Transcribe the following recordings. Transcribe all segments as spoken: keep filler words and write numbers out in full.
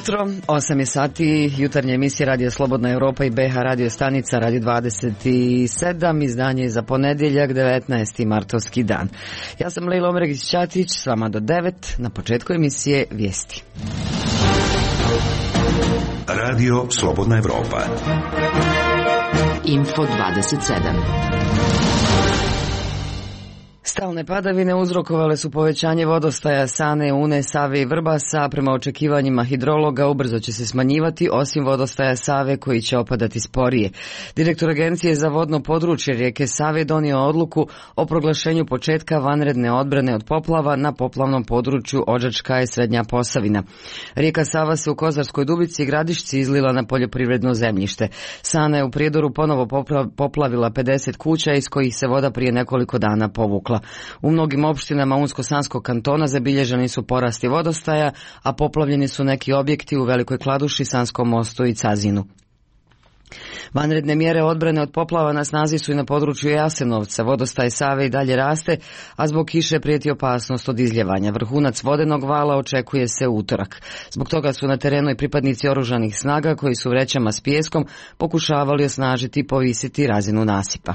jutro, osam je sati, jutarnja emisija Radio Slobodna Europa i B H radio stanica Radio dvadeset sedam, izdanje za ponedjeljak, devetnaesti martovski dan. Ja sam Lejla Omregić-Ćatić, s vama do devet, na početku emisije vijesti. Radio Slobodna Europa. Info dvadeset sedam. Stalne padavine uzrokovale su povećanje vodostaja Sane, Une, Save i Vrbasa. Prema očekivanjima hidrologa ubrzo će se smanjivati, osim vodostaja Save koji će opadati sporije. Direktor Agencije za vodno područje rijeke Save donio odluku o proglašenju početka vanredne odbrane od poplava na poplavnom području Odžačka i Srednja Posavina. Rijeka Sava se u Kozarskoj Dubici i Gradišci izlila na poljoprivredno zemljište. Sana je u Prijedoru ponovo poplavila pedeset kuća iz kojih se voda prije nekoliko dana povukla. U mnogim opštinama Unsko-Sanskog kantona zabilježeni su porasti vodostaja, a poplavljeni su neki objekti u Velikoj Kladuši, Sanskom mostu i Cazinu. Vanredne mjere odbrane od poplava na snazi su i na području Jasenovca. Vodostaj Save i dalje raste, a zbog kiše prijeti opasnost od izljevanja. Vrhunac vodenog vala očekuje se u utorak. Zbog toga su na terenu i pripadnici oružanih snaga koji su vrećama s pijeskom pokušavali osnažiti i povisiti razinu nasipa.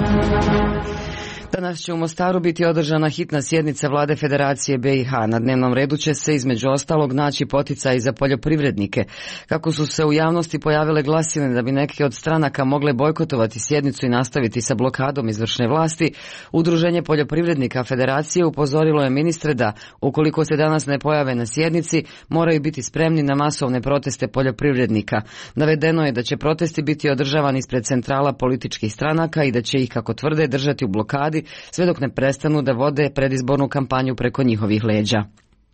Danas će u Mostaru biti održana hitna sjednica Vlade Federacije B i H. Na dnevnom redu će se između ostalog naći poticaj za poljoprivrednike. Kako su se u javnosti pojavile glasine da bi neke od stranaka mogle bojkotovati sjednicu i nastaviti sa blokadom izvršne vlasti, Udruženje poljoprivrednika Federacije upozorilo je ministre da, ukoliko se danas ne pojave na sjednici, moraju biti spremni na masovne proteste poljoprivrednika. Navedeno je da će protesti biti održavani ispred centrala političkih stranaka i da će ih, kako tvrde, držati u blokadi sve dok ne prestanu da vode predizbornu kampanju preko njihovih leđa.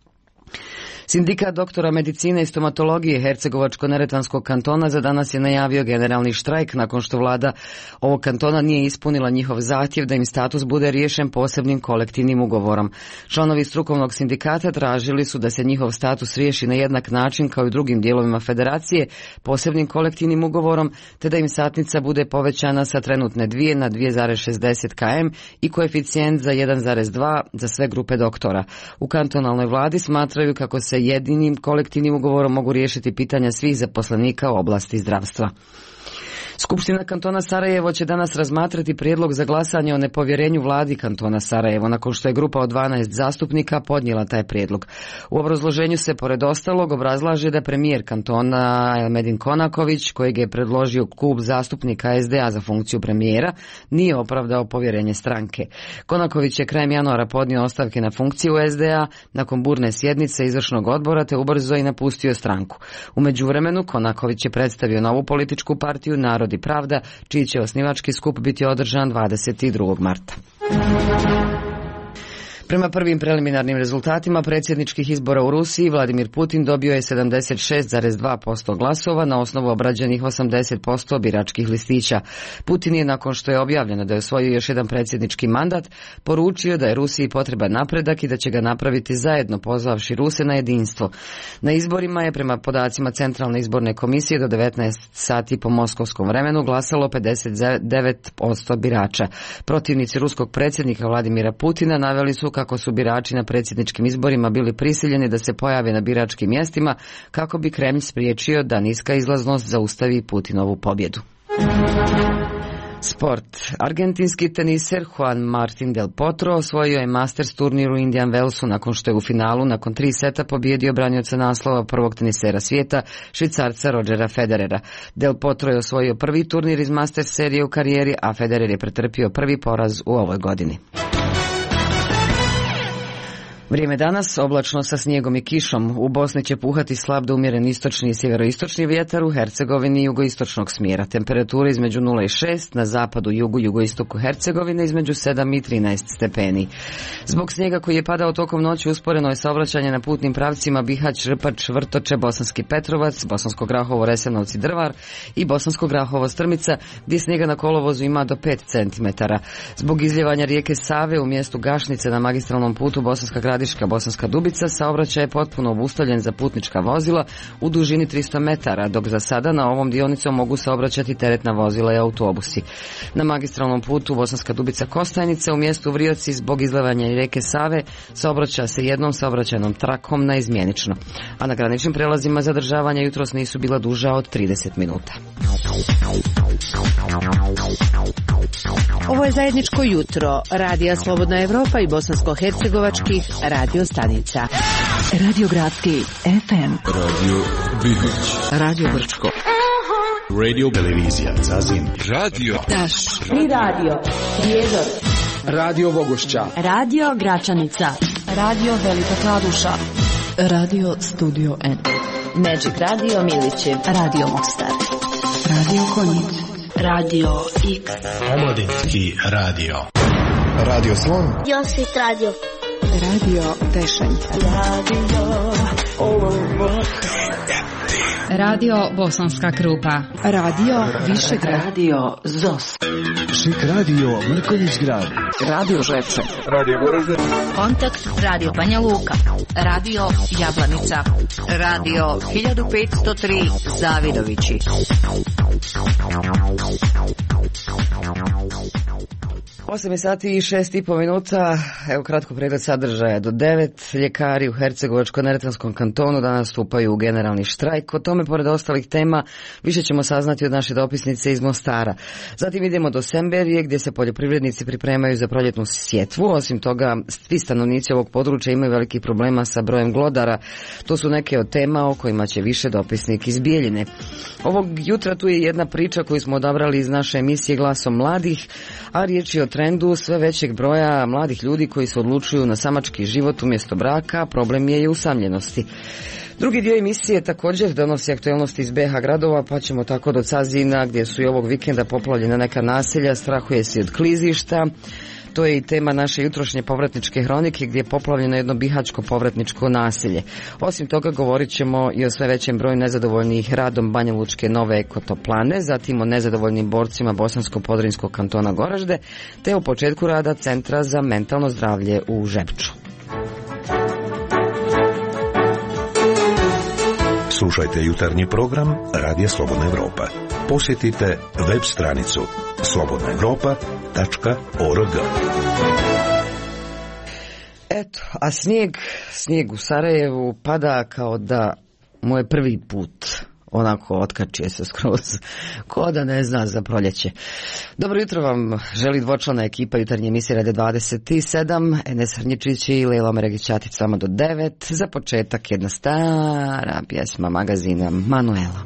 Sindikat doktora medicine i stomatologije Hercegovačko-neretvanskog kantona za danas je najavio generalni štrajk nakon što vlada ovog kantona nije ispunila njihov zahtjev da im status bude riješen posebnim kolektivnim ugovorom. Članovi strukovnog sindikata tražili su da se njihov status riješi na jednak način kao i u drugim dijelovima federacije posebnim kolektivnim ugovorom, te da im satnica bude povećana sa trenutne dvije na dvije zarez šezdeset kilometara i koeficijent za jedan zarez dva za sve grupe doktora. U kantonalnoj vladi smatraju kako se jedinim kolektivnim ugovorom mogu riješiti pitanja svih zaposlenika u oblasti zdravstva. Skupština kantona Sarajevo će danas razmatrati prijedlog za glasanje o nepovjerenju vladi kantona Sarajevo, nakon što je grupa od dvanaest zastupnika podnijela taj prijedlog. U obrazloženju se pored ostalog obrazlaže da premijer kantona Elmedin Konaković, kojeg je predložio klub zastupnika S D A za funkciju premijera, nije opravdao povjerenje stranke. Konaković je krajem januara podnio ostavke na funkciju S D A nakon burne sjednice izvršnog odbora te ubrzo i napustio stranku. U međuvremenu Konaković je predstavio novu političku partiju Narod i Pravda, čiji će osnivački skup biti održan dvadeset drugog marta. Prema prvim preliminarnim rezultatima predsjedničkih izbora u Rusiji, Vladimir Putin dobio je sedamdeset šest zarez dva posto glasova na osnovu obrađenih osamdeset posto biračkih listića. Putin je, nakon što je objavljeno da je osvojio još jedan predsjednički mandat, poručio da je Rusiji potreban napredak i da će ga napraviti zajedno, pozvavši Ruse na jedinstvo. Na izborima je, prema podacima Centralne izborne komisije, do devetnaest sati po moskovskom vremenu glasalo pedeset devet posto birača. Protivnici ruskog predsjednika Vladimira Putina naveli su kako su birači na predsjedničkim izborima bili prisiljeni da se pojave na biračkim mjestima kako bi Kremlj spriječio da niska izlaznost zaustavi Putinovu pobjedu. Sport. Argentinski teniser Juan Martín del Potro osvojio je Masters turnir u Indian Wellsu nakon što je u finalu nakon tri seta pobjedio branioca naslova prvog tenisera svijeta, Švicarca Rodgera Federera. Del Potro je osvojio prvi turnir iz Masters serije u karijeri, a Federer je pretrpio prvi poraz u ovoj godini. Vrijeme danas oblačno sa snijegom i kišom. U Bosni će puhati slab do umjeren istočni i sjeveroistočni vjetar, u Hercegovini jugoistočnog smjera. Temperatura između nula i šest, na zapadu, jugu, jugoistoku Hercegovine između sedam i trinaest stepeni. Zbog snijega koji je padao tokom noći usporeno je saobraćanje na putnim pravcima Bihać, Rpač, Vrtoče, Bosanski Petrovac, Bosansko Grahovo, Resenovci, Drvar i Bosansko Grahovo, Strmica, gdje snijega na kolovozu ima do pet centimetara. Zbog izljevanja rijeke Save u mjestu Gašnice na magistralnom putu Bosanska Gradiška Gradiška Bosanska Dubica saobraćaj je potpuno obustavljen za putnička vozila u dužini tristo metara, dok za sada na ovom dionicom mogu saobraćati teretna vozila i autobusi. Na magistralnom putu Bosanska Dubica Kostajnica u mjestu Vrioci zbog izlevanja rijeke Save saobraća se jednom saobraćajnom trakom naizmjenično, a na graničnim prelazima zadržavanja jutros nisu bila duža od trideset minuta. Ovo je zajedničko jutro Radija Slobodna Evropa i bosansko-hercegovačkih radio stanica. Radio Gradski F M, Radio Bihać, Radio Brčko, Radio Televizija Zazin, Radio Taš, Tri Radio, Prijedor, Radio Bogošća, Radio Gračanica, Radio Velika Kladuša, Radio Studio N, Magic Radio Miliće, Radio Mostar, Radio Konjic, Radio X, Omladinski radio, Radio Slon, Josit Radio, Radio Tešanj, Radio Radio Bosanska Krupa, Radio Višegrad, Radio Zos, Šik Radio Mrkonjić Grad, Radio Žepče, Radio Goražde, Kontakt Radio Banja Luka, Radio Jablanica, Radio hiljadu petsto tri Zavidovići. osam sati i šest i po minuta, evo kratko pregled sadržaja do devet. Ljekari u Hercegovačko-neretvanskom kantonu danas stupaju u generalni štrajk. O tome, pored ostalih tema, više ćemo saznati od naše dopisnice iz Mostara. Zatim idemo do Semberije, gdje se poljoprivrednici pripremaju za proljetnu sjetvu. Osim toga, svi stanovnici ovog područja imaju velikih problema sa brojem glodara. To su neke od tema o kojima će više dopisnik iz Bijeljine. Ovog jutra tu je jedna priča koju smo odabrali iz naše emisije Glasom mladih, a riječ je o trendu sve većeg broja mladih ljudi koji se odlučuju na samački život umjesto braka. Problem je i usamljenosti. Drugi dio emisije također donosi aktualnosti iz be ha gradova, pa ćemo tako do Cazina, gdje su i ovog vikenda poplavljena neka naselja, strahuje se od klizišta. To je i tema naše jutrošnje povratničke hronike, gdje je poplavljeno jedno bihačko povratničko naselje. Osim toga govorit ćemo i o sve većem broju nezadovoljnih radom Banja Lučke nove ekotoplane, zatim o nezadovoljnim borcima Bosansko-Podrinjskog kantona Goražde, te o početku rada Centra za mentalno zdravlje u Žepču. Slušajte jutarnji program Radija Slobodna Evropa. Posjetite web stranicu slobodna evropa tačka org. Eto, a snijeg, snijeg u Sarajevu pada kao da mu je prvi put. Onako otkačije se skroz, ko da ne zna za proljeće. Dobro jutro vam želi dvočlana ekipa jutarnje emisije Rade dvadeset sedam, Enes Hrnjičić i Lejla Meregićatić s vama do devet. Za početak jedna stara pjesma magazina Manuela.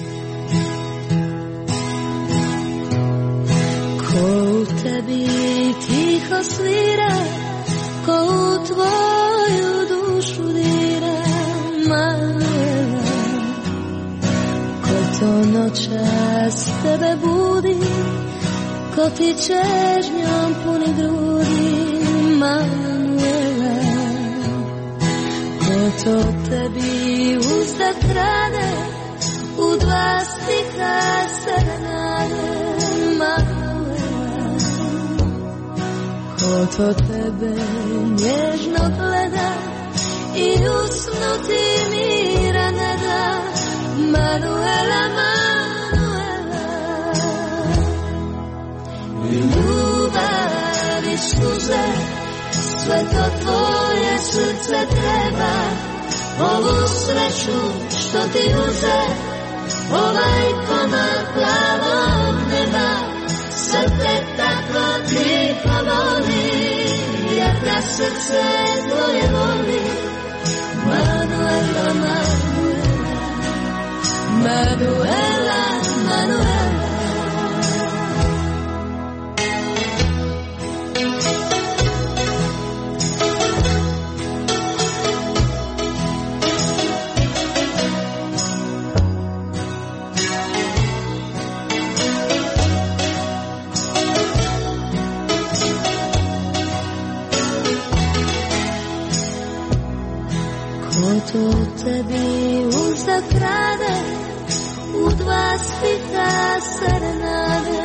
Ko u tebi tiho svira, ko u tvoju dušu dira, Manuela. Ko to noćas tebe budi, ko ti čežnjom puni grudi, Manuela. Ko to tebi uzda krade, u dva stiha serenade, Manuela. Ko to tebe nježno gleda i usnu ti mira ne da, Manuela, Manuela. I ljubav i suze, sve to tvoje srce treba, ovu sreću što ti uze, ovaj komad plavog neba, sad te tako tiho voli, jer da srce tvoje voli, Manuela, Manuela, Manuela, Manuela. Ko to tebi uzda krade, u dva stiha serenade,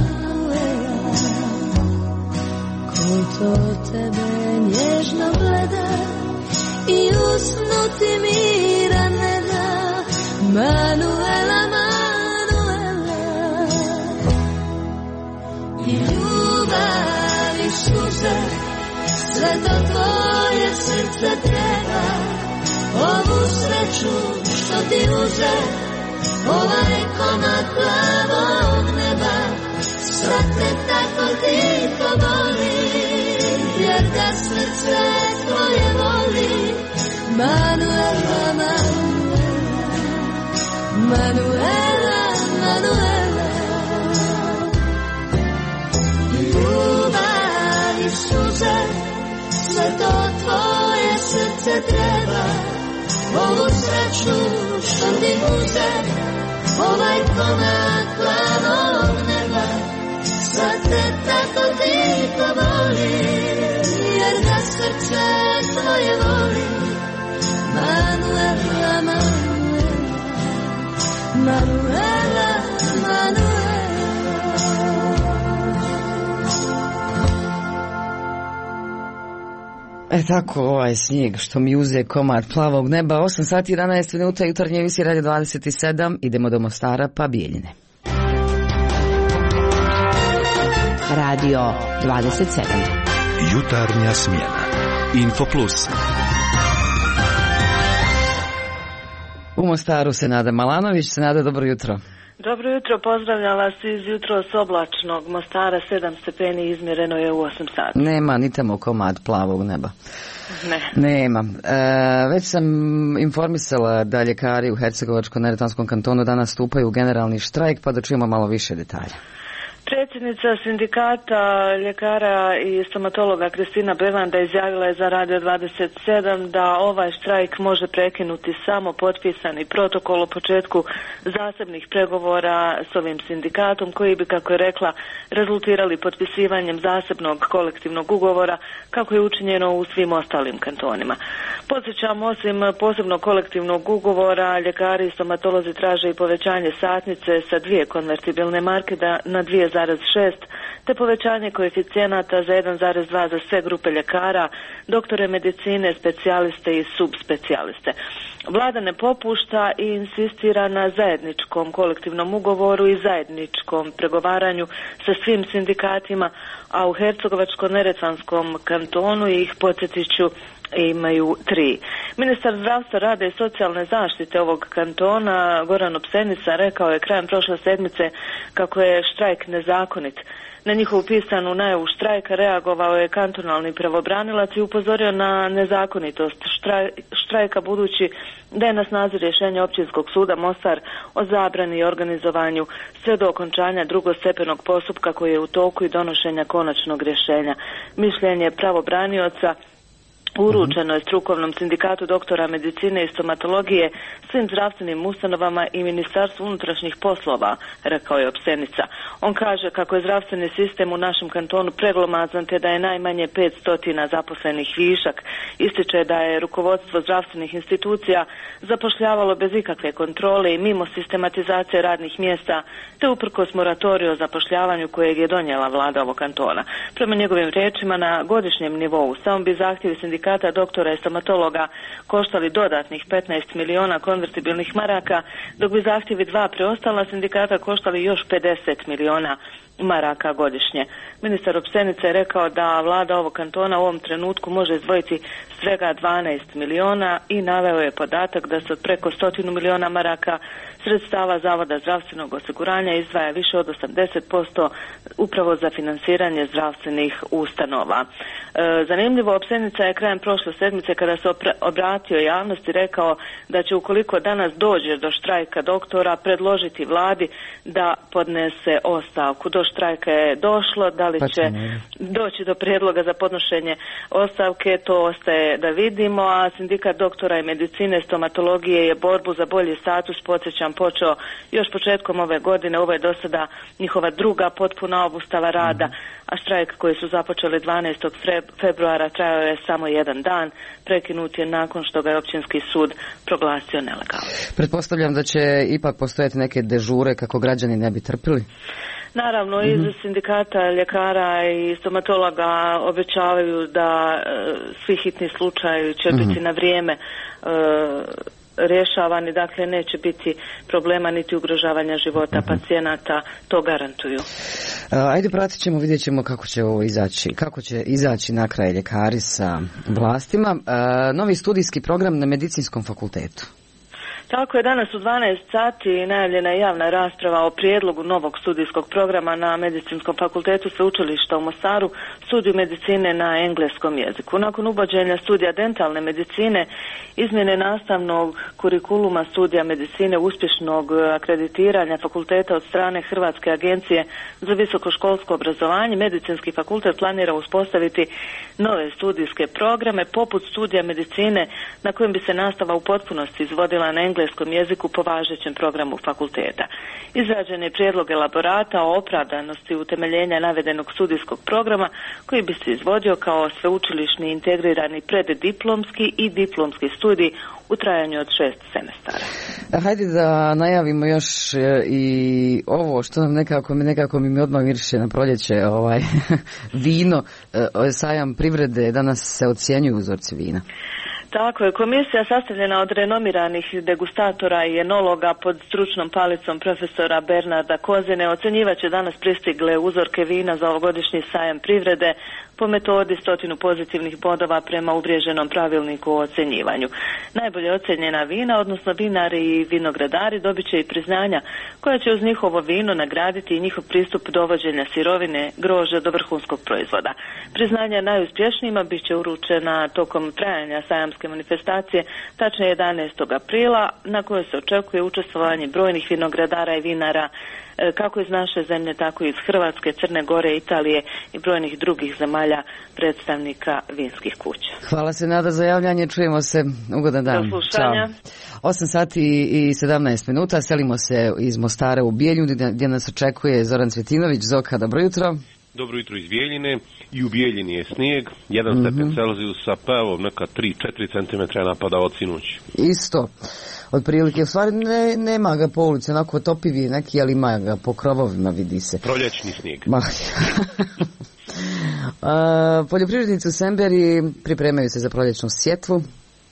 Manuela. Ko to tebe nježno gleda ti mira ne da. Manuela, Manuela, i ljubav i suze, sve to tvoje srce treba. Ovu sreću što ti uze, ovaj komad plavog neba, sad te tako tiho voli, jer ga srce tvoje voli. Manuela, Manuela, Manuela, Manuela, ljubav i suze, sve to tvoje srce treba. Ovu sreću što ti uze, ovaj komad plavog neba, sad te tako tiho voli, jer ga srce tvoje voli. Manuela, Manuela, Manuela, Manuela. E tako, ovaj snijeg što mi uze komad plavog neba. Osam sati i jedanaest minuta, jutarnje emisije Radio dvadeset sedam. Idemo do Mostara pa Bijeljine. Radio dvadeset sedam. Jutarnja smjena. Info Plus. U Mostaru Senada Malanović. Senada, dobro jutro. Dobro jutro, pozdravljam vas iz jutros oblačnog Mostara, sedam stepeni, izmjereno je u osam sati. Nema ni tamo komad plavog neba. Ne. Nema. E, već sam informisala da ljekari u Hercegovačko-neretvanskom kantonu danas stupaju u generalni štrajk, pa da čujemo malo više detalja. Predsjednica sindikata ljekara i stomatologa Kristina Bevanda izjavila je za Radio dvadeset sedam da ovaj štrajk može prekinuti samo potpisani protokol o početku zasebnih pregovora s ovim sindikatom koji bi, kako je rekla, rezultirali potpisivanjem zasebnog kolektivnog ugovora kako je učinjeno u svim ostalim kantonima. Podsjećam, osim posebnog kolektivnog ugovora, ljekari i stomatolozi traže i povećanje satnice sa dvije konvertibilne marke na dvije zarez šest, te povećanje koeficijenata za jedan zarez dva za sve grupe ljekara, doktore medicine, specijaliste i subspecijaliste. Vlada ne popušta i insistira na zajedničkom kolektivnom ugovoru i zajedničkom pregovaranju sa svim sindikatima, a u Hercegovačko-neretvanskom kantonu ih, podsjetit ću, imaju tri. Ministar zdravstva, rada i socijalne zaštite ovog kantona, Goran Opsenica, rekao je krajem prošle sedmice kako je štrajk nezakonit. Na njihovu pisanu najavu štrajka reagovao je kantonalni pravobranilac i upozorio na nezakonitost štrajka budući da je na snazi rješenje Općinskog suda Mostar o zabrani i organizovanju sve do okončanja drugostepenog postupka koji je u toku i donošenja konačnog rješenja. Mišljenje pravobranioca uručeno je strukovnom sindikatu doktora medicine i stomatologije, svim zdravstvenim ustanovama i Ministarstvu unutrašnjih poslova, rekao je Opsenica. On kaže kako je zdravstveni sistem u našem kantonu preglomazan te da je najmanje petsto zaposlenih višak. Ističe da je rukovodstvo zdravstvenih institucija zapošljavalo bez ikakve kontrole i mimo sistematizacije radnih mjesta, te uprkos moratoriju o zapošljavanju kojeg je donijela vlada ovog kantona. Prema njegovim riječima, na godišnjem nivou samo bi zahtjevi sindikata doktora i stomatologa koštali dodatnih petnaest miliona konvertibilnih maraka, dok bi zahtjevi dva preostala sindikata koštali još pedeset miliona maraka godišnje. Ministar Opsenica je rekao da vlada ovog kantona u ovom trenutku može izdvojiti svega dvanaest miliona i naveo je podatak da se od preko stotinu miliona maraka sredstava Zavoda zdravstvenog osiguranja izdvaja više od osamdeset posto upravo za financiranje zdravstvenih ustanova. E, zanimljivo, Opsenica je krajem prošle sedmice kada se obratio javnosti rekao da će, ukoliko danas dođe do štrajka doktora, predložiti vladi da podnese ostavku. Do štrajka je došlo, da li će doći do prijedloga za podnošenje ostavke, to ostaje da vidimo, a sindikat doktora i medicine stomatologije je borbu za bolji status, podsjećam, počeo još početkom ove godine. Ovo je do sada njihova druga potpuna obustava rada, a štrajk koji su započeli dvanaestog februara trajao je samo jedan dan, prekinut je nakon što ga je Općinski sud proglasio nelegalnim. Pretpostavljam da će ipak postojati neke dežure kako građani ne bi trpili? Naravno, iz mm-hmm. sindikata ljekara i stomatologa obećavaju da e, svi hitni slučajevi će mm-hmm. biti na vrijeme e, rješavani, dakle neće biti problema niti ugrožavanja života mm-hmm. pacijenata, to garantuju. Ajde, pratit ćemo, vidjet ćemo kako će ovo izaći, kako će izaći na kraj ljekari sa vlastima. Novi studijski program na Medicinskom fakultetu. Tako je, danas u dvanaest sati najavljena je javna rasprava o prijedlogu novog studijskog programa na Medicinskom fakultetu Sveučilišta u Mostaru, studiju medicine na engleskom jeziku. Nakon uvođenja studija dentalne medicine, izmjene nastavnog kurikuluma studija medicine, uspješnog akreditiranja fakulteta od strane Hrvatske agencije za visokoškolsko obrazovanje, Medicinski fakultet planira uspostaviti nove studijske programe poput studija medicine na kojem bi se nastava u potpunosti izvodila na engleskom engleskom jeziku po važećem programu fakulteta. Izrađen je prijedlog elaborata o opravdanosti utemeljenja navedenog studijskog programa koji bi se izvodio kao sveučilišni integrirani preddiplomski i diplomski studij u trajanju od šest semestara. Hajde da najavimo još i ovo što nam nekako, nekako mi odmah miriše na proljeće, ovaj, vino, sajam privrede, danas se ocjenjuju uzorci vina. Tako je, komisija sastavljena od renomiranih degustatora i enologa pod stručnom palicom profesora Bernarda Kozine ocjenjivaće danas pristigle uzorke vina za ovogodišnji sajam privrede po metodi stotinu pozitivnih bodova prema uvriježenom pravilniku o ocjenjivanju. Najbolje ocjenjena vina, odnosno vinari i vinogradari, dobit će i priznanja koja će uz njihovo vino nagraditi i njihov pristup dovođenja sirovine grožđa do vrhunskog proizvoda. Priznanja najuspješnijima bit će uručena tokom trajanja sajamske manifestacije, tačnije jedanaestog aprila, na kojoj se očekuje učestvovanje brojnih vinogradara i vinara kako iz naše zemlje, tako i iz Hrvatske, Crne Gore, Italije i brojnih drugih zemalja predstavnika vinskih kuća. Hvala se, Nada, za javljanje. Čujemo se. Ugodan dan. Do slušanja. osam sati i sedamnaest minuta. Selimo se iz Mostara u Bijeljinu gdje nas očekuje Zoran Cvjetinović. Zoka, dobro jutro. Dobro jutro iz Bijeljine. I u Bijeljini je snijeg, jedan mm-hmm. stepen Celzijusa, pa evo neka tri do četiri centimetra napada od sinoći. Isto. Otprilike, u stvari ne, nema ga po ulici, onako topivi neki, ali ima ga po krovovima, vidi se. Proljećni snijeg. A, poljoprivrednici u Semberi pripremaju se za proljećnu sjetvu.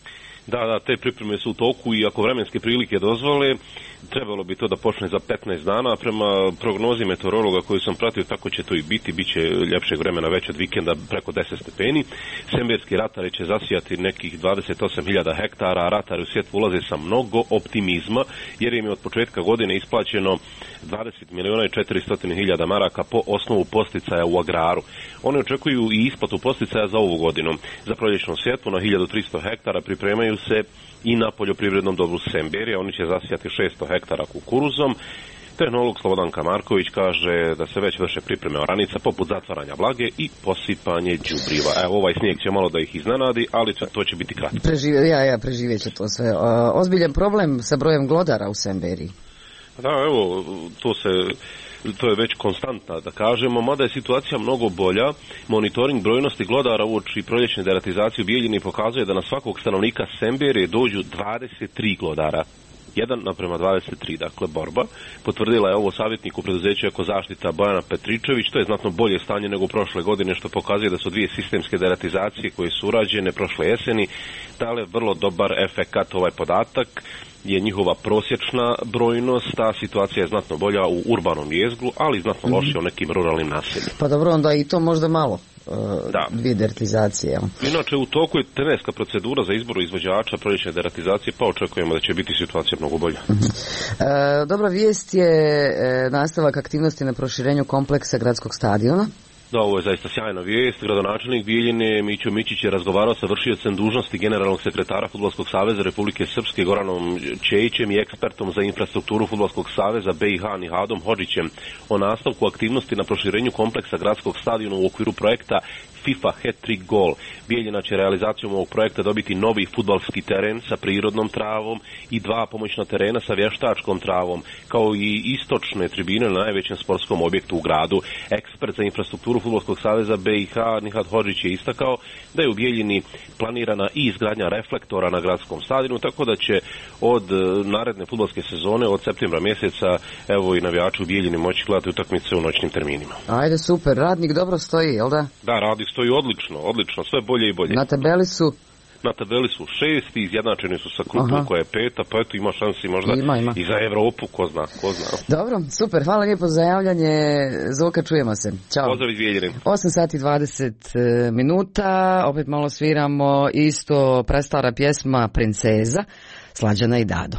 Da, da, te pripreme su u toku i ako vremenske prilike dozvole, trebalo bi to da počne za petnaest dana. Prema prognozi meteorologa koju sam pratio, tako će to i biti. Biće ljepšeg vremena već od vikenda preko deset stepeni. Semberski ratari će zasijati nekih dvadeset osam hiljada hektara, a ratari u sjetvu ulaze sa mnogo optimizma, jer im je od početka godine isplaćeno dvadeset miliona i četiristo hiljada maraka po osnovu posticaja u agraru. Oni očekuju i isplatu posticaja za ovu godinu. Za proljećnu sjetvu na hiljadu tristo hektara pripremaju se i na poljoprivrednom dobru Semberija. Oni će zasijati šesto hektara kukuruzom. Tehnolog Slobodan Marković kaže da se već vrše pripreme oranica poput zatvaranja vlage i posipanje đubriva. Evo, ovaj snijeg će malo da ih iznenadi, ali to će biti kratko. Prežive, ja, ja, preživjet će to sve. O, ozbiljan problem sa brojem glodara u Semberiji. Da, evo, to se... to je već konstantna, da kažemo, mada je situacija mnogo bolja. Monitoring brojnosti glodara uoči proljećne deratizacije u Bijeljini pokazuje da na svakog stanovnika Semberije dođu dvadeset tri glodara. jedan naprema dvadeset tri, dakle borba. Potvrdila je ovo savjetnik u preduzeću Eko zaštita Bojana Petričević. To je znatno bolje stanje nego prošle godine, što pokazuje da su dvije sistemske deratizacije koje su urađene prošle jeseni dale vrlo dobar efekat. Ovaj podatak je njihova prosječna brojnost, ta situacija je znatno bolja u urbanom jezgru, ali znatno lošija u nekim ruralnim naseljima. Pa dobro, onda i to možda malo. Da. Dvije deratizacije. Jel? Inače, u toku je trenerska procedura za izboru izvođača proljećne deratizacije, pa očekujemo da će biti situacija mnogo bolja. Uh-huh. E, dobra vijest je e, nastavak aktivnosti na proširenju kompleksa gradskog stadiona. Da, ovo je zaista sjajna vijest. Gradonačelnik Bijeljine Mićo Mićić je razgovarao sa vršiocem dužnosti generalnog sekretara Fudbalskog saveza Republike Srpske Goranom Čejićem i ekspertom za infrastrukturu Fudbalskog saveza B i H Nihadom Hodžićem o nastavku aktivnosti na proširenju kompleksa gradskog stadiona u okviru projekta FIFA hat-trick gol. Bijeljina će realizacijom ovog projekta dobiti novi fudbalski teren sa prirodnom travom i dva pomoćna terena sa vještačkom travom, kao i istočne tribine na najvećem sportskom objektu u gradu. Ekspert za infrastrukturu Fudbalskog saveza B i H Nihat Hodžić je istakao da je u Bijeljini planirana i izgradnja reflektora na gradskom stadionu, tako da će od naredne fudbalske sezone, od septembra mjeseca, evo i navijači u Bijeljini moći gledati utakmice u noćnim terminima. Ajde, super. Radnik dobro stoji, jel da? Da, Radnik stoji odlično, odlično, sve bolje i bolje. Na tabeli su? Na tabeli su šesti, izjednačeni su sa klubom koja je peta, pa eto ima šansi možda ima, ima. i za Evropu, ko zna, ko zna. Dobro, super, hvala lijepo za javljanje. Zoka, čujemo se. Ćao. Pozdrav iz Bijeljine. osam sati dvadeset minuta, opet malo sviramo isto prestara pjesma Princeza, Slađana i Dado.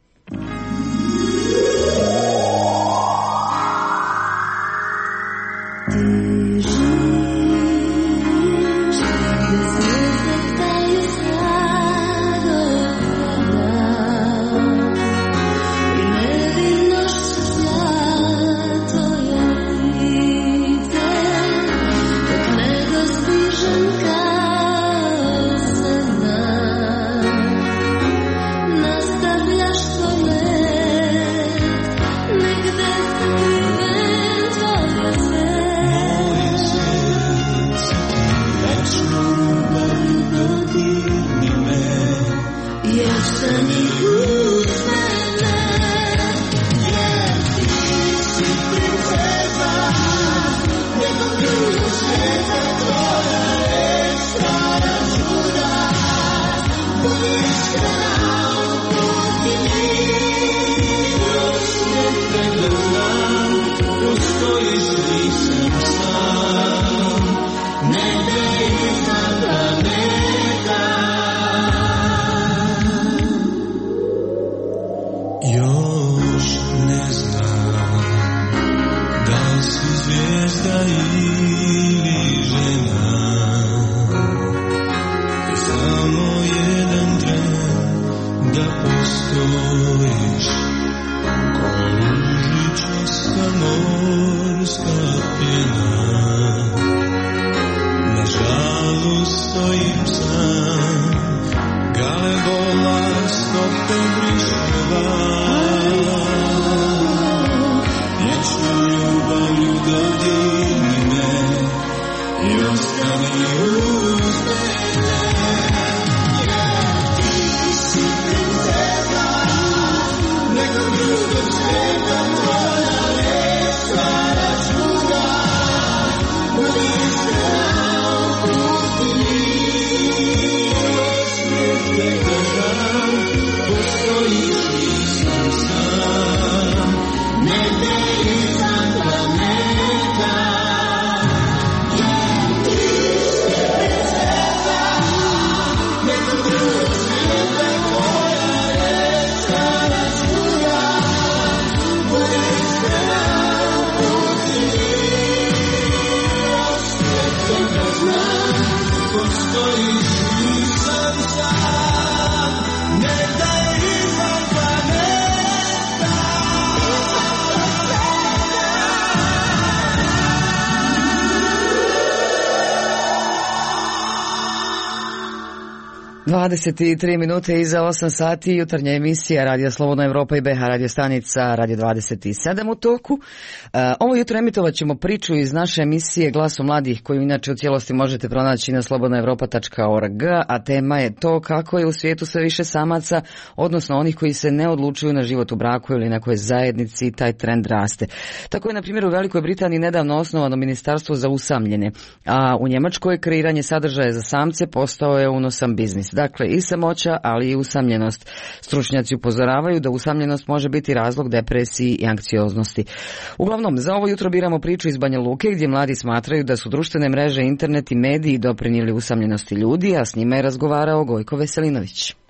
dvadeset tri minute iza osam sati, jutarnja emisija Radio Slobodna Evropa i B H radio stanica Radio dvadeset sedam u toku. Ovo jutro emitovat ćemo priču iz naše emisije Glaso mladih, koju inače u cijelosti možete pronaći na slobodna evropa tačka org, a tema je to kako je u svijetu sve više samaca, odnosno onih koji se ne odlučuju na život u braku ili nekoj zajednici, taj trend raste. Tako je, na primjer, u Velikoj Britaniji nedavno osnovano ministarstvo za usamljene, a u Njemačkoj kreiranje sadržaja za samce postao je unosan biznis. Dakle, i samoća, ali i usamljenost. Stručnjaci upozoravaju da usamljenost može biti razlog depresiji i anksioznosti. Uglavnom, za ovo jutro biramo priču iz Banja Luke, gdje mladi smatraju da su društvene mreže, internet i mediji doprinijeli usamljenosti ljudi, a s njima je razgovarao Gojko Veselinović.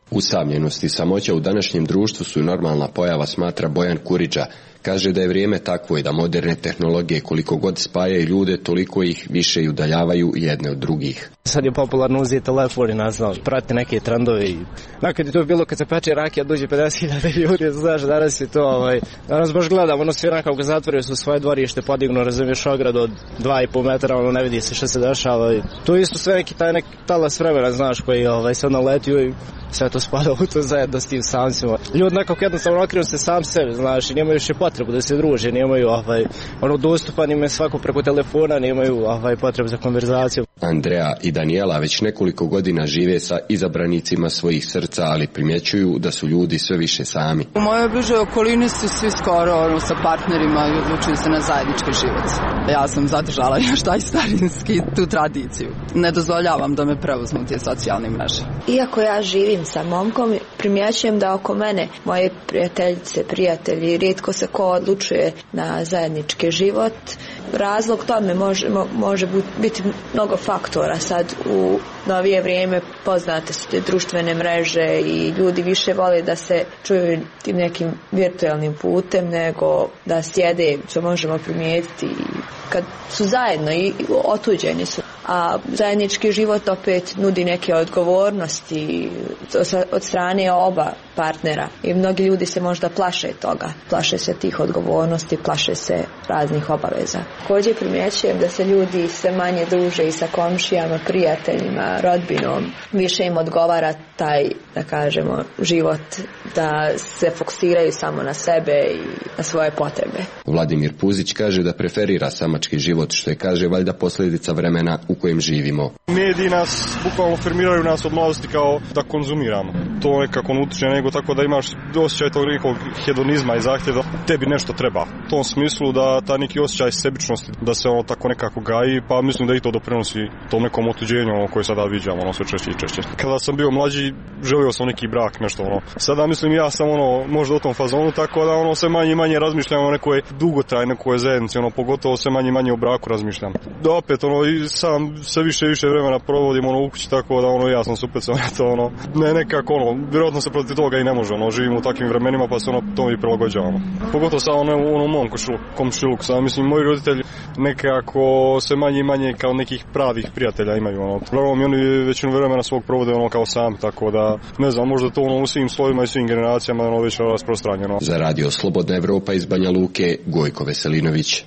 Usamljenost i samoća u današnjem društvu su normalna pojava, smatra Bojan Kuriđa. Kaže da je vrijeme takvo i da moderne tehnologije koliko god spajaju ljude, toliko ih više i udaljavaju jedne od drugih. Sad je popularno uzeti telefon i ne znam, prati neke trendove. Nakon je to bilo kad se peče rakija, dođe pedeset hiljada ljudi, znaš, danas je to, ovaj, danas baš gledam, ono svi nakon ga zatvorio su svoje dvorište, podignu, razumiješ, ogradu od dva i pol metra, ono ne vidi se što se dešava. I to je isto sve neki taj neki talas vremena, znaš, koji ovaj, sad naletio i sve to spada u to zajedno s tim samcima. Ljudi nekako jednostavno okriju se sam sebe, znaš, i nemaju više potrebu da se druže, nemaju ovaj, ono dostupan im je svako preko telefona, nemaju ovaj, potrebu za konverzaciju. Andreja i Daniela već nekoliko godina žive sa izabranicima svojih srca, ali primjećuju da su ljudi sve više sami. U mojoj bližoj okolini su svi skoro ono, sa partnerima i odlučuju se na zajednički život. Ja sam zadržala još taj starinski, tu tradiciju. Ne dozvoljavam da me preuzmu te socijalne mreže. Iako ja živim sa momkom, primjećujem da oko mene moje prijateljice, prijatelji, rijetko se ko odlučuje na zajednički život. Razlog tome može, može biti mnogo faktora. Sad u novije vrijeme poznate su te društvene mreže i ljudi više vole da se čuju tim nekim virtualnim putem nego da sjede, što možemo primijetiti kad su zajedno i otuđeni su. A zajednički život opet nudi neke odgovornosti od strane oba partnera i mnogi ljudi se možda plaše toga. Plaše se tih odgovornosti, plaše se raznih obaveza. Također primjećujem da se ljudi sve manje druže i sa komšijama, prijateljima, rodbinom. Više im odgovara taj, da kažemo, život, da se fokusiraju samo na sebe i na svoje potrebe. Vladimir Puzić kaže da preferira samački život, što je, kaže, valjda posljedica vremena u kojem živimo. Mediji nas bukvalno formiraju nas od mladosti kao da konzumiramo. To nekako ne utiče nego tako da imaš osjećaj tog nekog hedonizma i zahtjeva da tebi nešto treba. U tom smislu da ta neki osjećaj sebičnosti da se ono tako nekako gaji, pa mislim da i to doprinosi tom nekom otuđenju ono, koje sada viđamo ono, sve češće i češće. Kada sam bio mlađi, želio sam neki brak, nešto ono. Sada mislim ja sam ono možda u tom fazonu, tako da ono sve manje i manje razmišljam o nekoj dugotrajnoj nekoj zajednici, ono pogotovo sve manje i manje o braku razmišljam. Da opet ono i sam sve više i više vremena provodim ono u kući, tako da ono ja sam super sam to ono ne nekako ono vjerojatno se protiv toga i ne može, ono živimo u takvim vremenima pa se ono to i prilagođavamo. Pogotovo sa ono u onom mom komšiluku, sad mislim moji roditelji nekako sve manje i manje kao nekih pravih prijatelja imaju ono. Uglavnom oni većinu vremena svog provode ono kao sam, tako da ne znam, možda to ono u svim slojima i svim generacijama ono već rasprostranjeno. Za Radio Slobodna Evropa iz Banja Luke, Gojko Veselinović.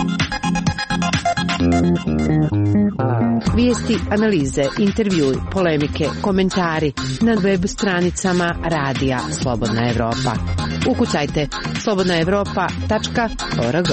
Vijesti, analize, intervjui, polemike, komentari na web stranicama Radija Slobodna Evropa. Ukucajte slobodna evropa tačka org.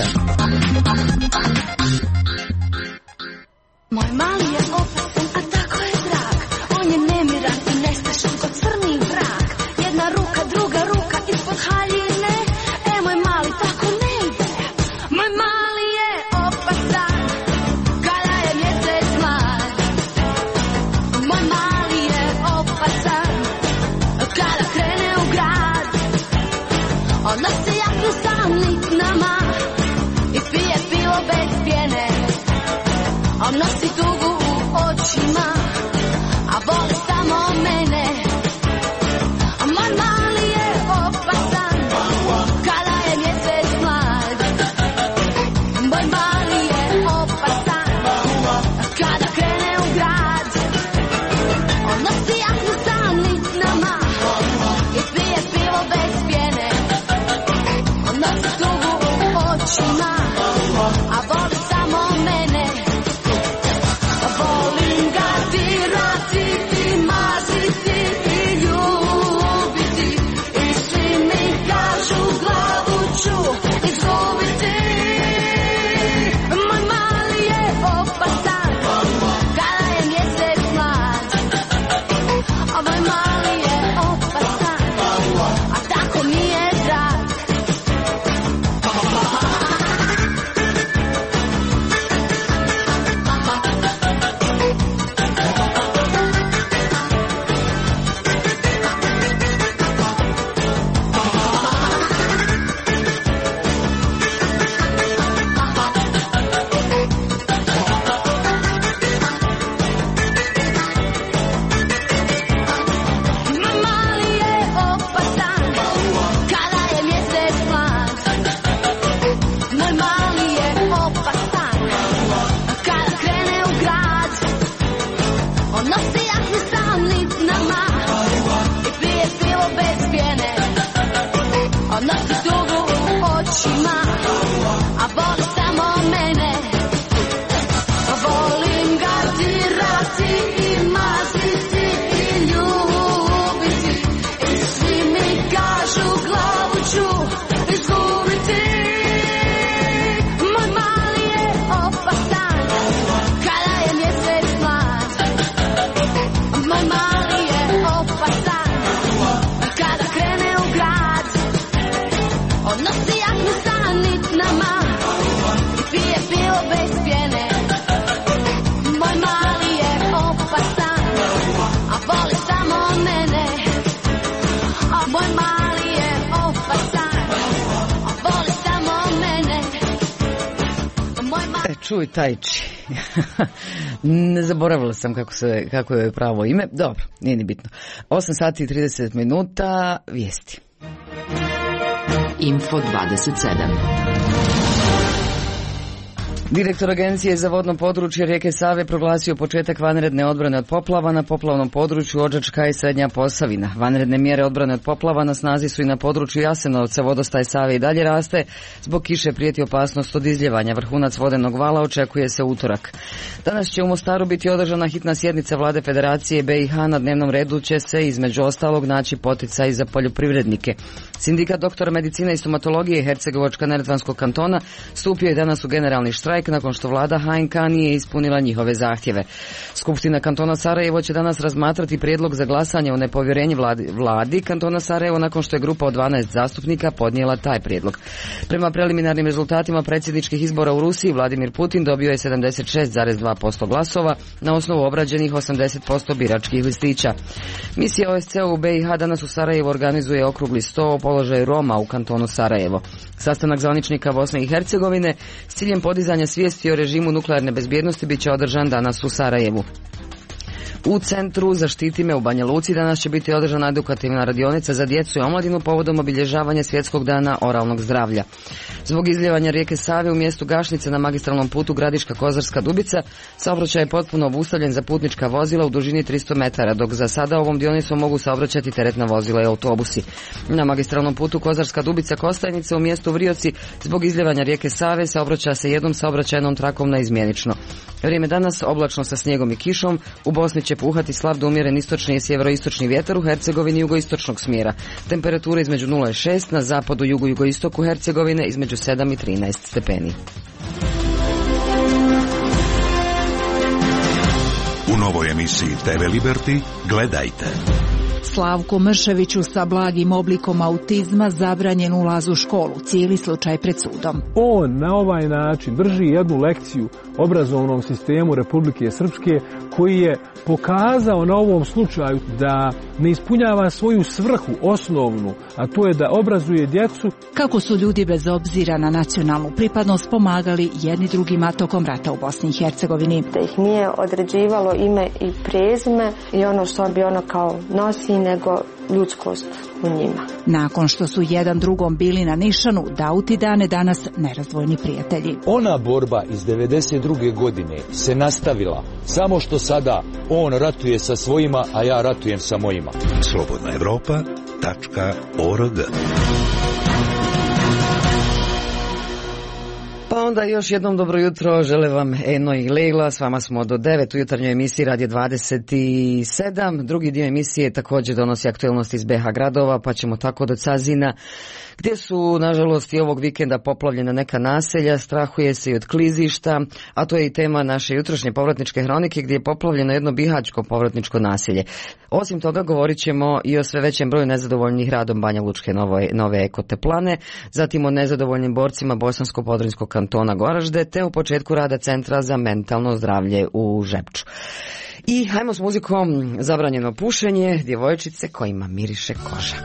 Moj mali je opasan, a tako je drag. On je nemiran i nestašan kod crni vrag. Jedna ruka, druga ruka ispod haljine. E, moj mali tako ne ide. Moj mali je opasan kada je mjesec mlad. Moj mali je opasan kada krene u grad. On nosi jaknu sa niknama i pije pivo bez pjene. On nosi tugu u očima, a voli samo mene. A moj mali je opasan kada je mjesec mlad. Moj mali je opasan kada krene u grad. On nosi jaknu sa niknama i pije pivo bez pjene. On nosi tugu u očima, a voli samo mene. Volim ga dirati i maziti i ljubiti. I svi mi kažu glavu ću izgubiti. Moj mali je opasan kada je mjesec mlad. A moj mali je opasan, a tako mi je drag. čuj Tajči. Ne zaboravila sam kako, se, kako je pravo ime. Dobro, nije ni bitno. osam sati i trideset minuta, vijesti. Info dvadeset sedam. Direktor Agencije za vodno područje rijeke Save proglasio početak vanredne odbrane od poplava na poplavnom području Odžačka i Srednja Posavina. Vanredne mjere odbrane od poplava na snazi su i na području Jasenovca. Vodostaj Save i dalje raste. Zbog kiše prijeti opasnost od izljevanja. Vrhunac vodenog vala očekuje se utorak. Danas će u Mostaru biti održana hitna sjednica Vlade Federacije B i H. Na dnevnom redu će se između ostalog naći poticaj za poljoprivrednike. Sindikat doktora medicine i stomatologije Hercegovačko-neretvanskog kantona stupio je danas u generalni štrajk nakon što vlada H N K nije ispunila njihove zahtjeve. Skupština kantona Sarajevo će danas razmatrati prijedlog za glasanje o nepovjerenju vladi, vladi kantona Sarajevo nakon što je grupa od dvanaest zastupnika podnijela taj prijedlog. Prema preliminarnim rezultatima predsjedničkih izbora u Rusiji, Vladimir Putin dobio je sedamdeset šest zarez dva posto glasova na osnovu obrađenih osamdeset posto biračkih listića. Misija O S C E u B i H danas u Sarajevu organizuje okrugli sto o položaju Roma u kantonu Sarajevo. Sastanak zvaničnika Bosne i Hercegovine s ciljem podizanja svijesti o režimu nuklearne bezbjednosti bit će održan danas u Sarajevu. U centru Zaštiti me u Banja Luci danas će biti održana edukativna radionica za djecu i omladinu povodom obilježavanja Svjetskog dana oralnog zdravlja. Zbog izljevanja rijeke Save u mjestu Gašnice na magistralnom putu Gradiška-Kozarska Dubica saobraćaj je potpuno obustavljen za putnička vozila u dužini tristo metara, dok za sada ovom dionicom mogu saobraćati teretna vozila i autobusi. Na magistralnom putu Kozarska Dubica-Kostajnica u mjestu Vrioci zbog izljevanja rijeke Save saobraća se jednom saobraćajnom trakom naizmjenično. Vrijeme danas oblačno sa snijegom i kišom, u Bosni će puhati slab do umjeren istočni i sjeveroistočni vjetar, u Hercegovini jugoistočnog smjera. Temperatura između nula i šest, na zapadu jugo-jugoistoku Hercegovine između sedam i trinaest stepeni. U novoj emisiji T V Liberty gledajte. Slavku Mrševiću sa blagim oblikom autizma zabranjen ulaz u školu, cijeli slučaj pred sudom. On na ovaj način drži jednu lekciju obrazovnom sistemu Republike Srpske koji je pokazao na ovom slučaju da ne ispunjava svoju svrhu osnovnu, a to je da obrazuje djecu. Kako su ljudi bez obzira na nacionalnu pripadnost pomagali jedni drugima tokom rata u Bosni i Hercegovini. Da ih nije određivalo ime i prezime i ono što bi ono kao nosi, nego ljudskost u njima. Nakon što su jedan drugom bili na nišanu, Dauti dane danas nerazdvojni prijatelji. Ona borba iz devedeset druge godine se nastavila, samo što sada on ratuje sa svojima, a ja ratujem sa mojima. slobodna evropa tačka org. Pa onda još jednom dobro jutro, žele vam Eno i Lejla, s vama smo do devet u jutarnjoj emisiji Radio dvadeset sedam. Drugi dio emisije također donosi aktualnosti iz B H gradova, pa ćemo tako do Cazina, gdje su nažalost i ovog vikenda poplavljena neka naselja, strahuje se i od klizišta, a to je i tema naše jutrošnje povratničke hronike gdje je poplavljeno jedno bihaćko povratničko naselje. Osim toga govorit ćemo i o sve većem broju nezadovoljnih radom Banja Lučke nove, nove ekoteplane, zatim o nezadovoljnim borcima Bosansko-Podrinjskog kantona Goražde, te u početku rada Centra za mentalno zdravlje u Žepču. I hajmo s muzikom Zabranjeno pušenje, djevojčice kojima miriše koža.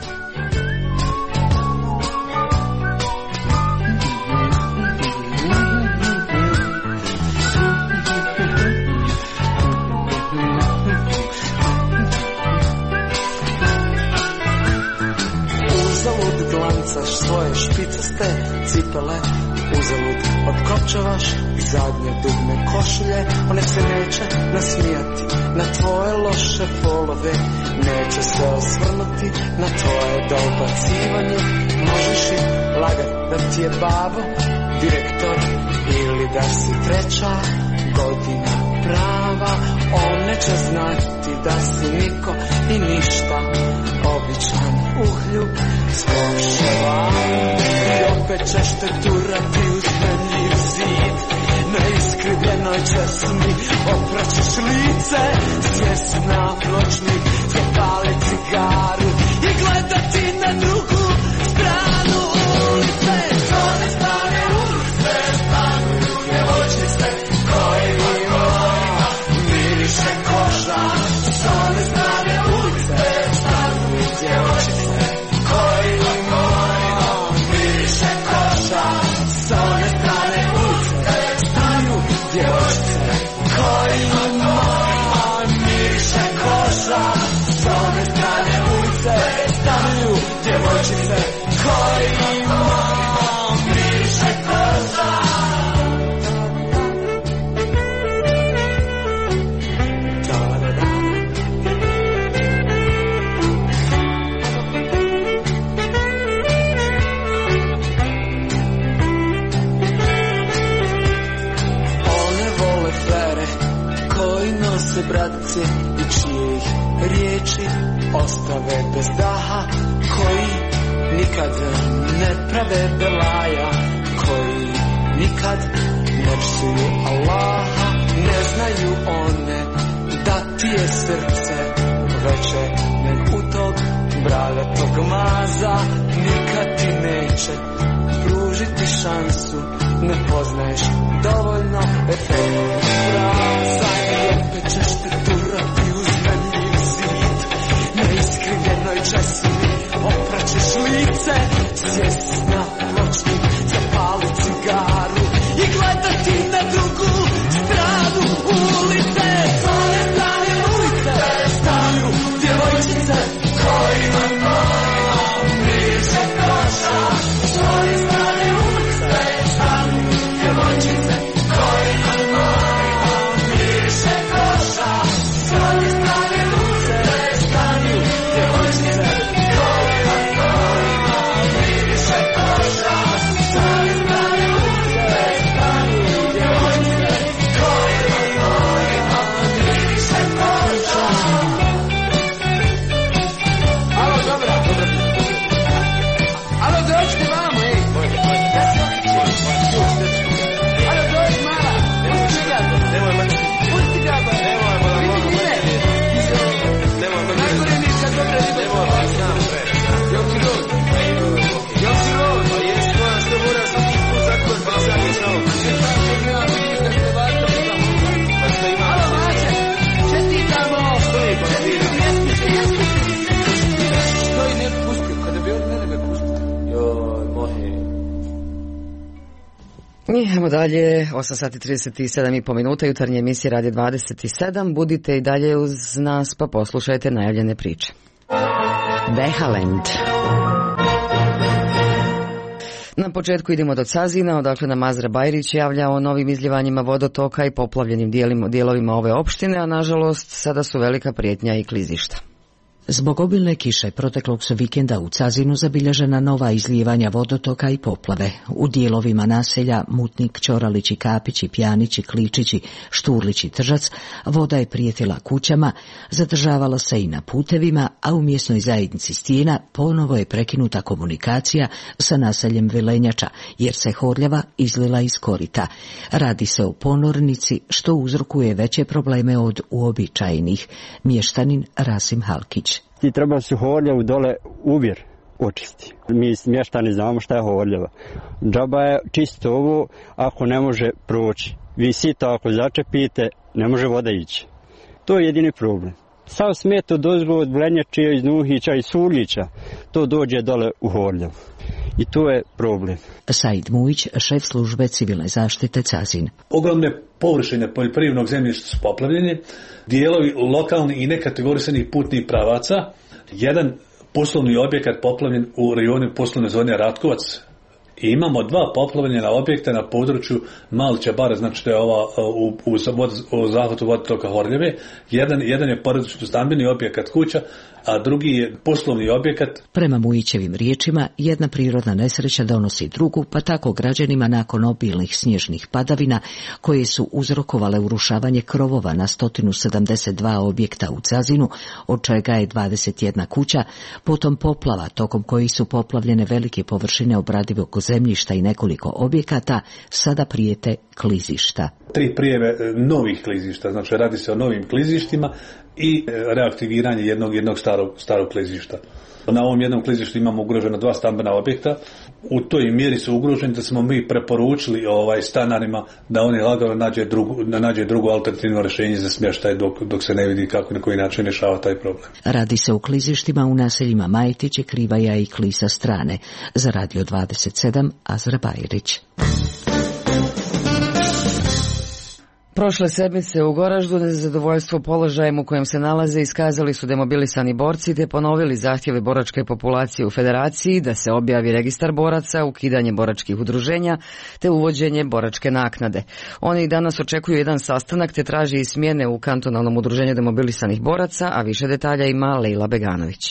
Svoje špicaste cipele uzalud otkopčavaš i zadnje dugme košulje. One se neće nasmijati na tvoje loše polove, neće se osvrnuti na tvoje dobacivanje. Možeš i lagat da ti je babo direktor ili da si treća godina prava. On neće znati da si niko i ništa, običan uhljub svog ševana. I opet ćeš te turati uz penljiv zid, na iskrivljenoj česmi opraćeš lice, svjesna pločnik zapali cigaru i gledati na drugu stranu ulice. S one strane ulice stanuju djevojčice kojima miriše koža. S one strane ulice stanuju djevojčice kojima miriše koža. S one strane ulice stanu se bratci i čije ih riječi ostave bez daha, koji nikad ne prave belaja, koji nikad ne psuju Allaha. Ne znaju one da ti je srce veće nek u tog braletog maza. Nikad ti neće pružiti šansu, ne poznaješ dovoljno efektnih fraza. I opet ćeš te turati uz zmenljiv zid, na iskrivljenoj česmi opraćeš lice, sjest na pločnik, zapali cigaru i gledati na drugu stranu ulice. S one strane ulice stanu djevojčice kojima kojima miriše koša. S one strane ulice stanu djevojčice kojima kojima miriše koša. S one strane ulice stanu djevojčice kojima kojima miriše koša. S one strane ulice stanu djevojčice kojima kojima miriše koša. Alo, dobra, dobra. Alo, dođite vamo, ej. Alo, dođi mala. Pusti ga. Nemoj mene. Pusti ga, ba. Nemoj, mala, mala. Nemoj, mene. Najgore mi je kad dobre ribe. Nemoj, mala, znam, bre. Jel ti rod? Jel ti rod? Pa jes, moja, što mora sam ti put zakon, pa sam je znao. Ne znam što nema vidiš da se vata mi tamo. Pa što ima? Alo, Mače, čestitamo. Stoji, pa vidim. Stoji, ne pustio. Kada bi on mene me pustio. Joj, mohe. Idemo dalje, osam sati trideset sedam i po minuta, jutarnje emisije Radio dvadeset sedam. Budite i dalje uz nas pa poslušajte najavljene priče. Vehalend. Na početku idemo do Cazina, odakle nam Azra Bajrić javlja o novim izljevanjima vodotoka i poplavljenim dijelima, dijelovima ove opštine, a nažalost sada su velika prijetnja i klizišta. Zbog obilne kiše proteklog su vikenda u Cazinu zabilježena nova izlijevanja vodotoka i poplave. U dijelovima naselja Mutnik, Ćoralići, Kapići, Pjanići, Kličići, Šturlići, Tržac voda je prijetila kućama, zadržavala se i na putevima, a u mjesnoj zajednici Stijena ponovo je prekinuta komunikacija sa naseljem Vilenjača, jer se Horljava izlila iz korita. Radi se o ponornici, što uzrokuje veće probleme od uobičajenih. Mještanin Rasim Halkić. Ti treba se Horljavu dole uvjer očisti. Mi mještani znamo šta je Horljava. Džaba je čisto ovo ako ne može proći. Vi sito ako začepite, ne može voda ići. To je jedini problem. Sav smet od ozgo od Vlenjačija, iz Nuhića i Suljića, to dođe dole u Horljavu. I to je problem. Said Mujić, šef službe civilne zaštite Cazin. Ogromne površine poljoprivrednog zemljišta su poplavljene, dijelovi lokalni i nekategorisani putnih pravaca, jedan poslovni objekat poplavljen u rajonu poslovne zone Ratkovac. I imamo dva poplavljena objekta na području Malća bara, znači to je ova u, u, u zahvatu vodotoka Horljave. Jedan, jedan je porodično stambeni objekat kuća, a drugi je poslovni objekat. Prema Mujićevim riječima, jedna prirodna nesreća donosi drugu, pa tako građanima nakon obilnih snježnih padavina, koje su uzrokovale urušavanje krovova na sto sedamdeset dva objekta u Cazinu, od čega je dvadeset jedna kuća, potom poplava, tokom kojih su poplavljene velike površine obradivog zemljišta i nekoliko objekata, sada prijete klizišta. Tri prijeve novih klizišta, znači radi se o novim klizištima i reaktiviranje jednog, jednog starog, starog klizišta. Na ovom jednom klizištu imamo ugrožena dva stambena objekta. U toj mjeri su ugroženi da smo mi preporučili ovaj stanarima da oni lagano nađe drugu, nađe drugo alternativno rješenje za smještaj dok, dok se ne vidi kako na koji način rješava taj problem. Radi se o klizištima u naseljima Majtiće, Krivaja i Klisa strane. Za Radio dvadeset sedam, Azra Bajrić. Prošle sedmice u Goraždu nezadovoljstvo položajem u kojem se nalaze iskazali su demobilisani borci te ponovili zahtjeve boračke populacije u federaciji da se objavi registar boraca, ukidanje boračkih udruženja te uvođenje boračke naknade. Oni danas očekuju jedan sastanak te traži i smjene u kantonalnom udruženju demobilisanih boraca, a više detalja ima Lejla Beganović.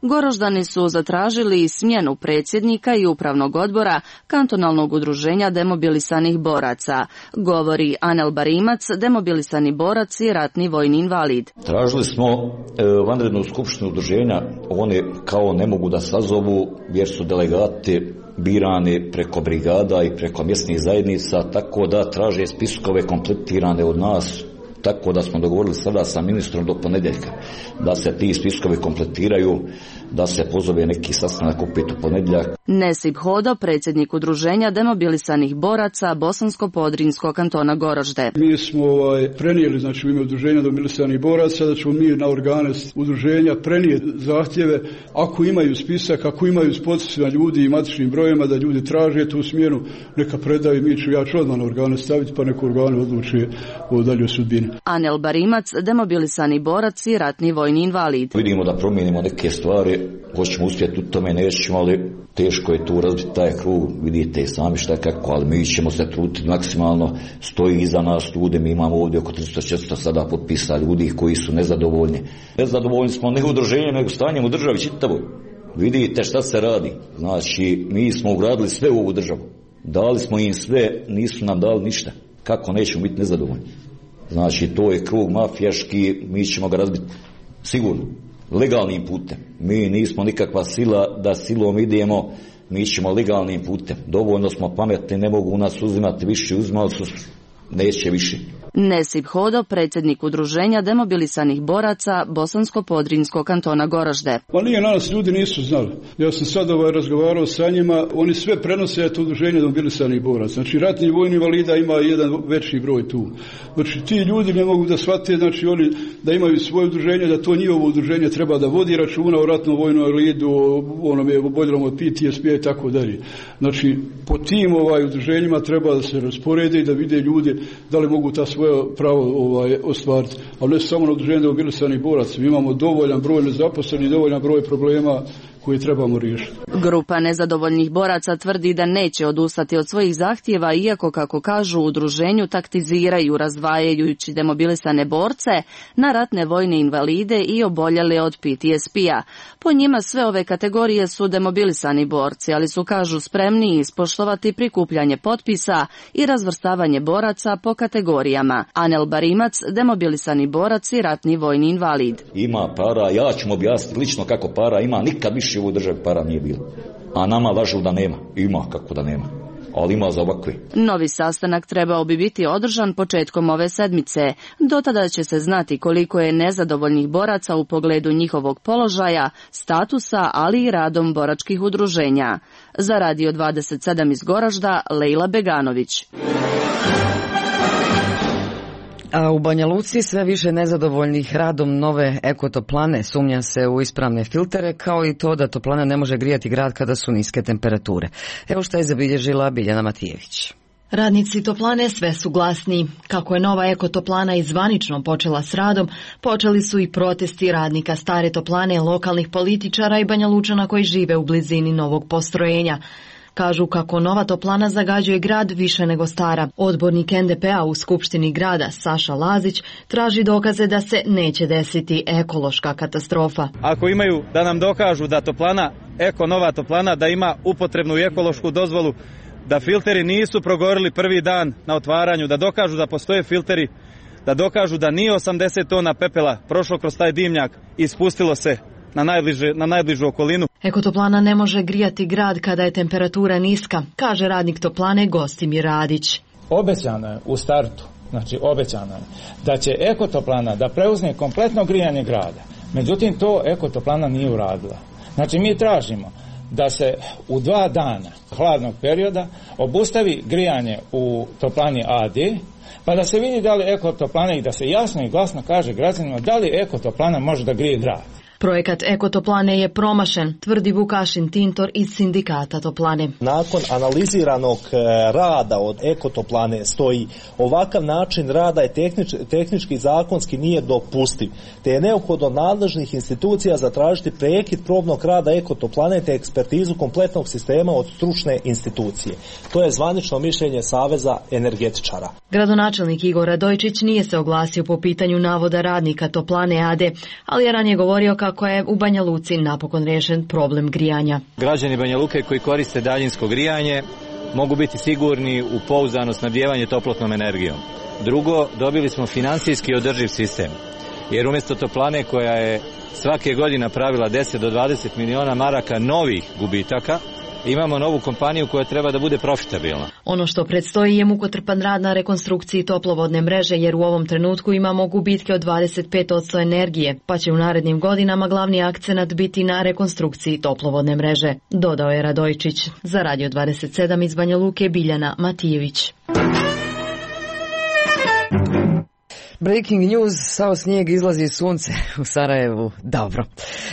Goroždani su zatražili smjenu predsjednika i upravnog odbora kantonalnog udruženja demobilisanih boraca, govori Anel Barimac, demobilisani borac i ratni vojni invalid. Tražili smo e, vanrednu skupštinu udruženja, one kao ne mogu da sazovu jer su delegati birani preko brigada i preko mjesnih zajednica, tako da traže spiskove kompletirane od nas, tako da smo dogovorili sada sa ministrom do ponedjeljka da se ti spiskovi kompletiraju, da se pozove neki sastanak opet u ponedjeljak. Nesip Hodo, predsjednik udruženja demobilisanih boraca Bosansko-Podrinjskog kantona Gorožde. Mi smo ovaj, prenijeli, znači u ime udruženja demobilisanih boraca, da ćemo mi na organe udruženja prenijeti zahtjeve, ako imaju spisak, ako imaju s potpisima ljudi i matičnim brojima, da ljudi traže tu smjenu, neka predaju, mi ću, ja ću odmah na organe staviti, pa neko organe odluči o daljoj sudbini. Anel Barimac, demobilisani borac i ratni vojni invalid. Vidimo da promijenimo neke stvari, hoćemo uspjeti u tome, nećemo, ali teško je tu razbiti taj krug, vidite sami šta kako, ali mi ćemo se truditi maksimalno, stoji iza nas ljude, mi imamo ovdje oko tristo četiristo sada potpisa ljudi koji su nezadovoljni. Nezadovoljni smo ne udruženjem, nego stanjem u državi čitavoj. Vidite šta se radi, znači mi smo ugradili sve u ovu državu, dali smo im sve, nisu nam dali ništa, kako nećemo biti nezadovoljni. Znači to je krug mafijaški, mi ćemo ga razbiti sigurno, legalnim putem. Mi nismo nikakva sila da silom idemo, mi ćemo legalnim putem. Dovoljno smo pametni, ne mogu nas uzimati više, uzimali su, neće više. Nesip Hodo, predsjednik udruženja demobilisanih boraca Bosansko-Podrinjskog kantona Gorožde. Pa nije, nas ljudi nisu znali. Ja sam sad ovaj razgovarao sa njima, oni sve prenose to udruženje demobilisanih boraca. Znači ratni vojni invalida ima jedan veći broj tu. Znači ti ljudi ne mogu da shvate, znači oni da imaju svoje udruženje, da to njihovo udruženje treba da vodi računa o ratnom vojnom invalidu, o onome oboljelom od P T S P i tako dalje. Znači po tim ovaj udruženjima treba da se rasporede i da vide ljudi da li mogu ta svoje pravo ovaj, ostvariti. Ali ne samo na udruženje demobilisanih boraca. Mi imamo dovoljan broj nezaposlenih, dovoljan broj problema koje trebamo riješiti. Grupa nezadovoljnih boraca tvrdi da neće odustati od svojih zahtjeva, iako, kako kažu, u udruženju taktiziraju, razdvajajući demobilisane borce na ratne vojne invalide i oboljele od P T S P-a. Po njima sve ove kategorije su demobilisani borci, ali su, kažu, spremni ispoštovati prikupljanje potpisa i razvrstavanje boraca po kategorijama. Anel Barimac, demobilisani borac i ratni vojni invalid. Ima para, ja ću mu objasniti lično kako para ima, nikad više u državi para nije bilo. A nama lažu da nema. Ima kako da nema. Ali ima za ovakve. Novi sastanak trebao bi biti održan početkom ove sedmice. Do tada će se znati koliko je nezadovoljnih boraca u pogledu njihovog položaja, statusa, ali i radom boračkih udruženja. Za Radio dvadeset sedam iz Goražda, Lejla Beganović. A u Banja Luci sve više nezadovoljnih radom nove ekotoplane, sumnja se u ispravne filtere, kao i to da toplana ne može grijati grad kada su niske temperature. Evo što je zabilježila Biljana Matijević. Radnici toplane sve su glasniji. Kako je nova ekotoplana izvanično počela s radom, počeli su i protesti radnika stare toplane, lokalnih političara i Banja Lučana koji žive u blizini novog postrojenja. Kažu kako nova toplana zagađuje grad više nego stara. Odbornik N D P-a u Skupštini grada Saša Lazić traži dokaze da se neće desiti ekološka katastrofa. Ako imaju da nam dokažu da toplana, eko nova toplana, da ima upotrebnu i ekološku dozvolu, da filteri nisu progorili prvi dan na otvaranju, da dokažu da postoje filteri, da dokažu da nije osamdeset tona pepela prošlo kroz taj dimnjak i spustilo se na najbliže, na najbližu okolinu. Ekotoplana ne može grijati grad kada je temperatura niska, kaže radnik toplane Gostimir Radić. Obećano je u startu, znači obećano je da će ekotoplana da preuzme kompletno grijanje grada. Međutim, to ekotoplana nije uradila. Znači, mi tražimo da se u dva dana hladnog perioda obustavi grijanje u toplani A D, pa da se vidi da li ekotoplana i da se jasno i glasno kaže građanima da li ekotoplana može da grije grad. Projekat ekotoplane je promašen, tvrdi Vukašin Tintor iz sindikata toplane. Nakon analiziranog rada od ekotoplane stoji ovakav način rada je tehnič, tehnički i zakonski nije dopustiv, te je neophodno nadležnih institucija zatražiti prekid probnog rada ekotoplane te ekspertizu kompletnog sistema od stručne institucije. To je zvanično mišljenje Saveza energetičara. Gradonačelnik Igor Radojčić nije se oglasio po pitanju navoda radnika toplane A D, ali je ranije govorio kako kako je u Banja Luci napokon rješen problem grijanja. Građani Banja Luke koji koriste daljinsko grijanje mogu biti sigurni u pouzdano snabdijevanje toplotnom energijom. Drugo, dobili smo financijski održiv sistem, jer umjesto toplane koja je svake godine pravila deset do dvadeset miliona maraka novih gubitaka, imamo novu kompaniju koja treba da bude profitabilna. Ono što predstoji je mukotrpan rad na rekonstrukciji toplovodne mreže, jer u ovom trenutku imamo gubitke od dvadeset pet posto energije, pa će u narednim godinama glavni akcenat biti na rekonstrukciji toplovodne mreže, dodao je Radojčić. Za Radio dvadeset sedam iz Banja Luke, Biljana Matijević. Breaking news, sao snijeg, izlazi sunce u Sarajevu. Dobro.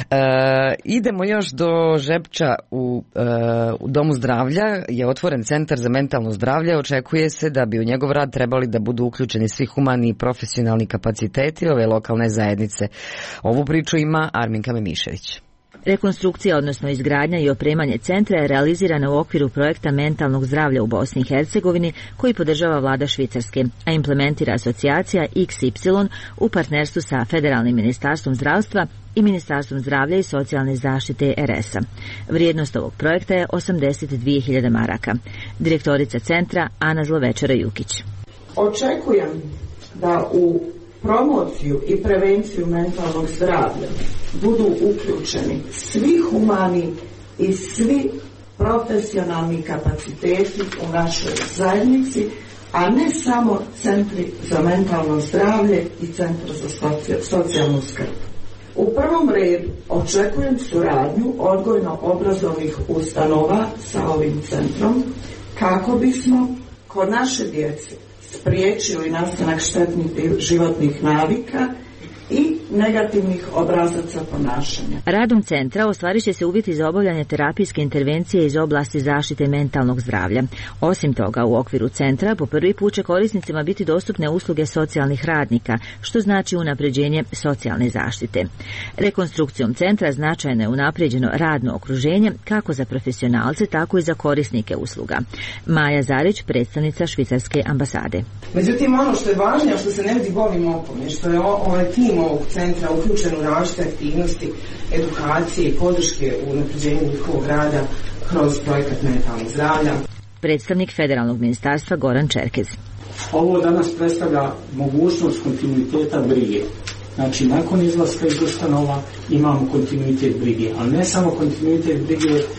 E, idemo još do Žepča u, e, u Domu zdravlja. Je otvoren centar za mentalno zdravlje. Očekuje se da bi u njegov rad trebali da budu uključeni svi humani i profesionalni kapaciteti ove lokalne zajednice. Ovu priču ima Arminka Memišević. Rekonstrukcija, odnosno izgradnja i opremanje centra je realizirana u okviru projekta mentalnog zdravlja u Bosni i Hercegovini koji podržava vlada Švicarske, a implementira asocijacija iks ipsilon u partnerstvu sa Federalnim ministarstvom zdravstva i Ministarstvom zdravlja i socijalne zaštite er es a. Vrijednost ovog projekta je osamdeset dvije hiljade maraka. Direktorica centra Ana Zlovečara Jukić. Očekujem da u promociju i prevenciju mentalnog zdravlja budu uključeni svi humani i svi profesionalni kapaciteti u našoj zajednici, a ne samo centri za mentalno zdravlje i centar za socijalnu skrb. U prvom redu očekujem suradnju odgojno-obrazovnih ustanova sa ovim centrom kako bismo kod naše djece spriječili nastanak štetnih životnih navika i negativnih obrazaca ponašanja. Radom centra ostvarit će se uvjeti za obavljanje terapijske intervencije iz oblasti zaštite mentalnog zdravlja. Osim toga, u okviru centra po prvi put će korisnicima biti dostupne usluge socijalnih radnika, što znači unapređenje socijalne zaštite. Rekonstrukcijom centra značajno je unapređeno radno okruženje kako za profesionalce, tako i za korisnike usluga. Maja Zarić, predstavnica Švicarske ambasade. Međutim, ono što je važno, što se ne vidi golim okom, je što je ovaj tim ovog centra uključen u različite aktivnosti, edukacije i podrške u unapređenju njihovog rada kroz projekat mentalnog zdravlja. Predstavnik Federalnog ministarstva Goran Čerkez. Ovo danas predstavlja mogućnost kontinuiteta brige. Znači, nakon izlaska iz ustanova imamo kontinuitet brige, ali ne samo kontinuitet brige e,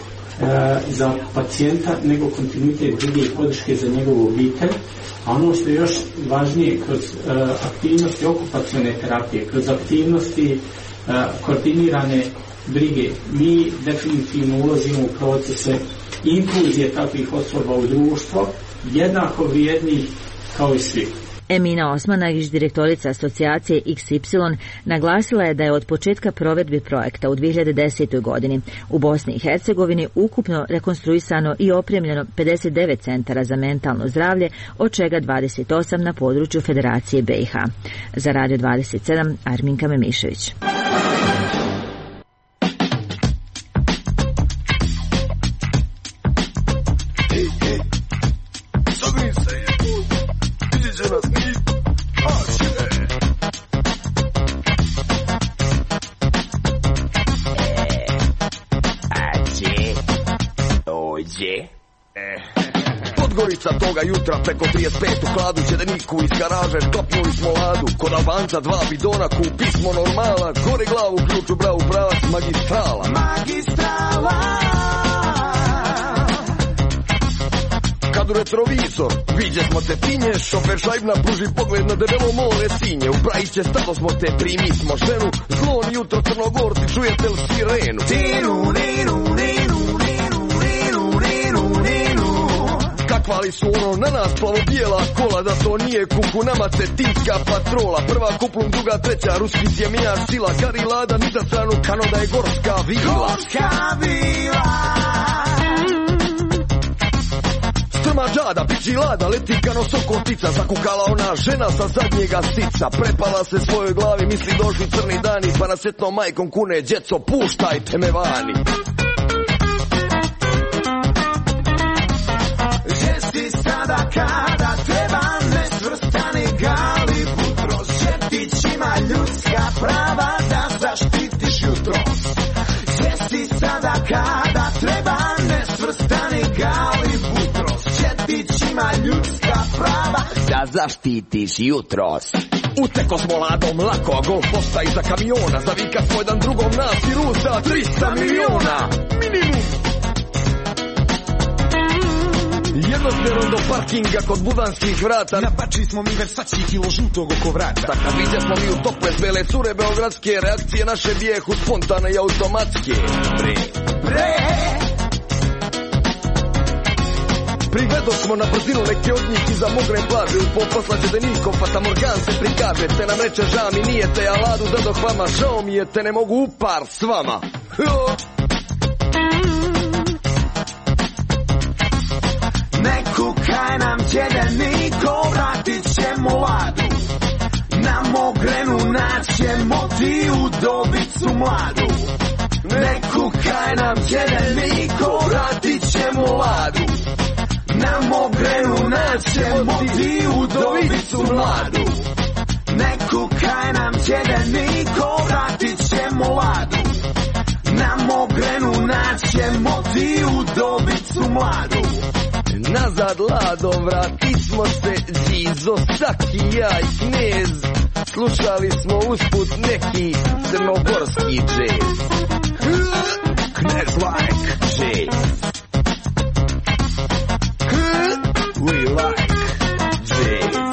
za pacijenta, nego kontinuitet brige i podrške za njegovu obitelj. A ono što je još važnije, kroz uh, aktivnosti okupacione terapije, kroz aktivnosti uh, koordinirane brige, mi definitivno ulazimo u procese inkluzije takvih osoba u društvo, jednako vrijednih kao i svi. Emina Osmanagić, direktorica asocijacije iks ipsilon, naglasila je da je od početka provedbe projekta u dvije hiljade desetoj. godini u Bosni i Hercegovini ukupno rekonstruisano i opremljeno pedeset devet centara za mentalno zdravlje, od čega dvadeset osam na području Federacije be i ha. Za Radio dvadeset sedam, Arminka Memišević. Podgorica toga jutra preko trideset pet u hladu, Čedeniku iz garaže štopnuli smo ladu. Kod Albanca dva bidona, kupi smo normala, gore glavu ključu bravu pravac magistrala. Magistrala. Kad u retrovizor viđe smo te pinje, šofer šajbna pruži pogled na debelo more sinje. U Prajiće stado smo te, primi smo ženu, zlon jutro Crnogorci, čujete li sirenu? Tinu, ninu, ninu, ninu, ninu, ninu, ninu. Kakvali su ono na nas plavo-bijela kola, da to nije kuku, nama cetinska patrola. Prva kuplum, druga, treća, ruski sjemijaš sila, kari lada, ni za stranu, kano da je gorska vila. Gorska vila. Strma džada, piči lada, leti kano sokotica, zakukala ona žena sa zadnjega sica. Prepala se svojoj glavi, misli došli crni dani, pa na sjetnom majkom kune, djeco, puštajte me vani. Žesti sada kada treba nesvrstani gali, jutro šetić ima ljudska prava da zaštitiš jutro. ima ljudska prava da zaštitiš jutros. Uteko s moladom lako, a golf posta iza kamiona. Zavika svoj dan drugom nas i rusa trista miliona. Minimum. Jednosmjerom do parkinga kod budanskih vrata. Nabačili smo mi Versace kilo žutog oko vrata. Takav vidje smo mi u toples bele cure beogradske. Reakcije naše bijehu spontane i automatske. Bre, bre. Prigledo smo na brzinu neke od njih iza mogre plaže. U poposla Đedenikov Fata Morgan se prikaže. Te nam reče ža mi nije te, a ladu zadoh vama. Žao mi je te, ne mogu u par s vama. Ne kukaj nam Đedeniko, vratit ćemo ladu. Na Mogrenu naćemo ti udobicu mladu. Ne kukaj nam Đedeniko, vratit ćemo ladu. Na Mogrenu naćemo ti udobicu mladu. Ne kukaj nam Đedeniko, vratit ćemo ladu. Na Mogrenu naćemo ti udobicu mladu. Nazad lado, vratit smo se, Đizo, Saki, ja i Knez. Slušali smo usput neki crnogorski džez. Knez like jazz. We like jazz.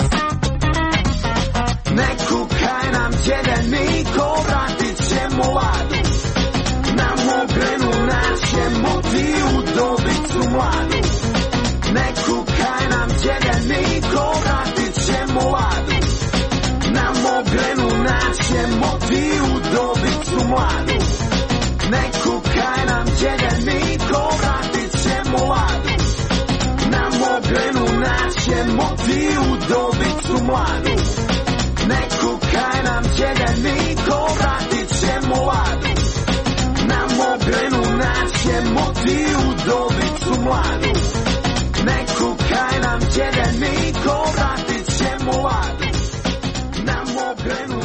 Ne kukaj nam Đedeniko, vratit ćemo ladu. Na Mogrenu naćemo ti udobicu mladu. Ne kukaj nam Đedeniko, vratit ćemo ladu. Na Mogrenu naćemo ti udobicu mladu. Ne kukaj nam Đedeniko, vratit ćemo ladu. Na Mogrenu naćemo ti udobicu mladu. Ne kukaj nam Đedeniko, vratit ćemo ladu. Na Mogrenu naćemo ti udobicu mladu. Ne kukaj nam Đedeniko, vratit ćemo ladu. Na Mogrenu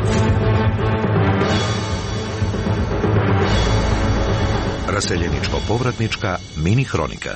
Raseljeničko-povratnička mini hronika.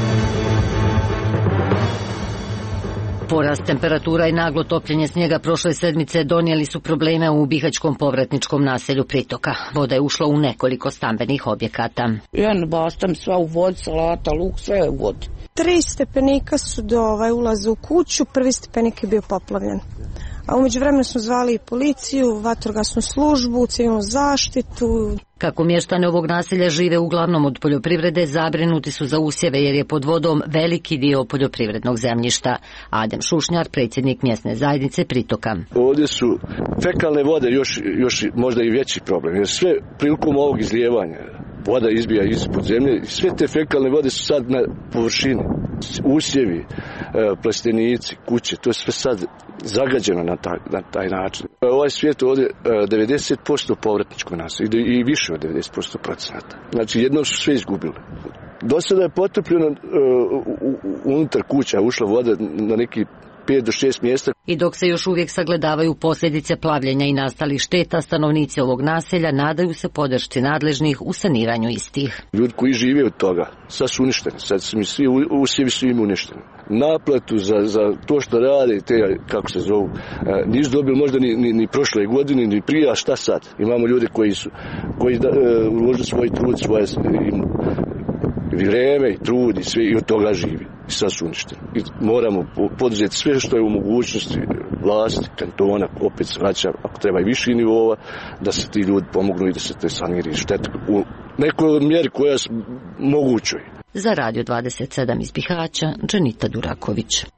Porast temperatura i naglo topljenje snijega prošle sedmice donijeli su probleme u bihaćkom povratničkom naselju Pritoka. Voda je ušla u nekoliko stambenih objekata. Jedan bastam, sva u vodi, salata, luk, sve je u vodi. Tri stepenika su do ovaj ulaza u kuću, prvi stepenik je bio poplavljen. A umeđu vremenu smo zvali i policiju, vatrogasnu službu, civilnu zaštitu. Kako mještane ovog naselja žive uglavnom od poljoprivrede, zabrinuti su za usjeve jer je pod vodom veliki dio poljoprivrednog zemljišta. Adem Šušnjar, predsjednik mjesne zajednice Pritoka. Ovdje su fekalne vode još, još možda i veći problem, jer sve prilikom ovog izlijevanja voda izbija ispod zemlje i sve te fekalne vode su sad na površini. Usjevi, plastenici, kuće, to je sve sad zagađeno na taj, na taj način. Ovaj svijet ovdje devedeset posto povratničko naselje i više od devedeset posto procenata. Znači jedno su sve izgubili. Do sada je potopljeno unutar kuća, ušla voda na neki pet do šest mjesta. I dok se još uvijek sagledavaju posljedice plavljenja i nastalih šteta, stanovnici ovog naselja nadaju se podršci nadležnih u saniranju istih. Ljudi koji žive od toga, sad su uništeni, sad su mi svi usjevi su im uništeni. Naplatu za, za to što rade, te, kako se zovu, nisu dobili možda ni, ni, ni prošle godine, ni prije, a šta sad? Imamo ljude koji su, koji da, uh, uložili svoj trud, svoje im, vrijeme i trud i sve i od toga živi. I sad su uništeni. I moramo poduzeti sve što je u mogućnosti vlasti, kantona, opet se vraća, ako treba i viši nivova, da se ti ljudi pomognu i da se te saniri štete u nekoj mjeri koja je mogućoj. Za Radio dvadeset sedam iz Bihaća, Dženita Duraković.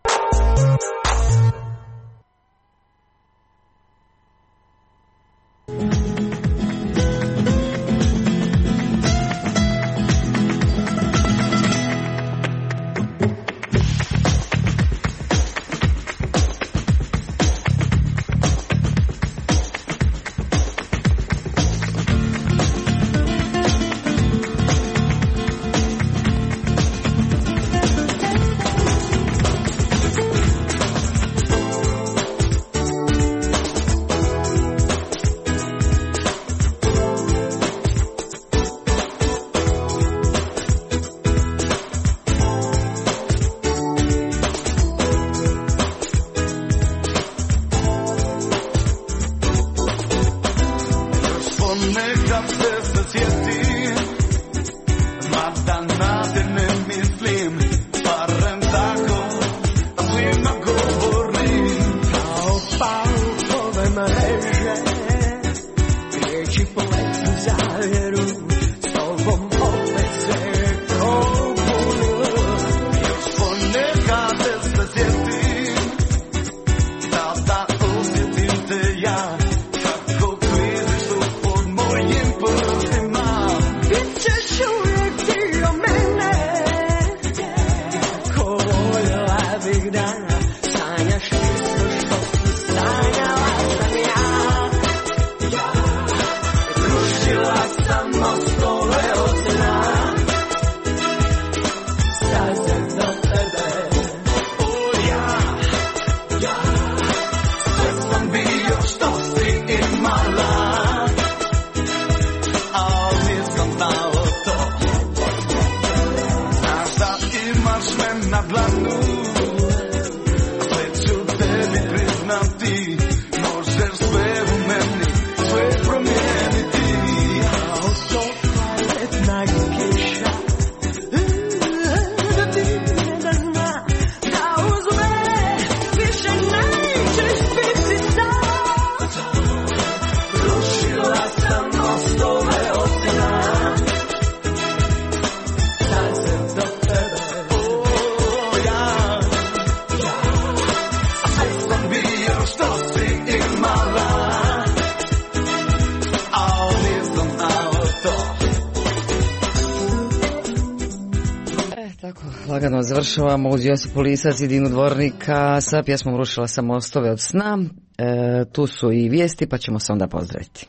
Lagano završavamo uz Josipu Lisac i Dinu Dvornika sa pjesmom Rušila sam mostove od sna. E, tu su i vijesti, pa ćemo se onda pozdraviti.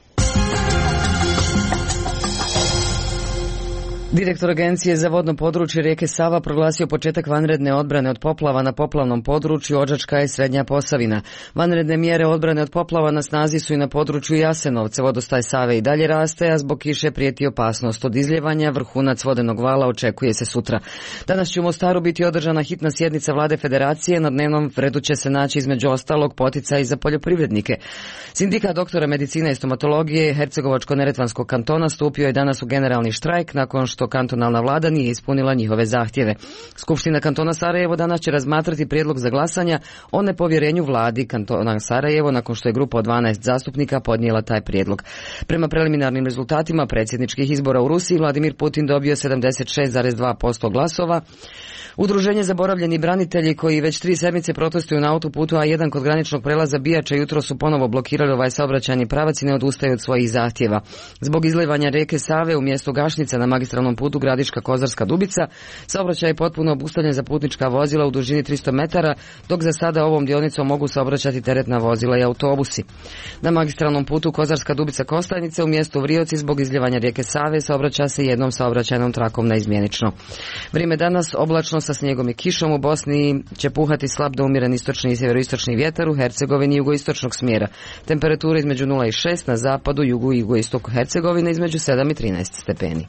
Direktor Agencije za vodno područje rijeke Sava proglasio početak vanredne odbrane od poplava na poplavnom području Odžačka i Srednja Posavina. Vanredne mjere odbrane od poplava na snazi su i na području Jasenovca. Vodostaj Save i dalje raste, a zbog kiše prijeti opasnost od izljevanja. Vrhunac vodenog vala očekuje se sutra. Danas će u Mostaru biti održana hitna sjednica Vlade Federacije. Na dnevnom redu će se naći između ostalog poticaj za poljoprivrednike. Sindikat doktora medicine i stomatologije Hercegovačko-neretvanskog kantona stupio je danas u generalni štrajk nakon što što kantonalna vlada nije ispunila njihove zahtjeve. Skupština kantona Sarajevo danas će razmatrati prijedlog za glasanja o nepovjerenju vladi kantona Sarajevo nakon što je grupa od dvanaest zastupnika podnijela taj prijedlog. Prema preliminarnim rezultatima predsjedničkih izbora u Rusiji Vladimir Putin dobio sedamdeset šest zarez dva posto glasova. Udruženje Zaboravljeni branitelji koji već tri sedmice protestuju na autoputu A jedan kod graničnog prelaza Bijača jutro su ponovo blokirali ovaj saobraćajni pravac i ne odustaju od svojih zahtjeva. Zbog izlivanja rijeke Save u mjestu Gašnica na magistralnom putu Gradiška Kozarska Dubica saobraćaj je potpuno obustavljen za putnička vozila u dužini tristo metara, dok za sada ovom dionicom mogu saobraćati teretna vozila i autobusi. Na magistralnom putu Kozarska Dubica Kostajnice u mjestu Vrioci zbog izljevanja rijeke Save saobraća se jednom saobraćajnom trakom neizmjenično. Vrijeme danas oblačno sa snijegom i kišom. U Bosni će puhati slab do umjeren istočni i sjeveroistočni vjetar, u Hercegovini jugoistočnog smjera. Temperatura između nula i šest, na zapadu, jugu i jugoistoku Hercegovine između sedam i trinaest stepeni.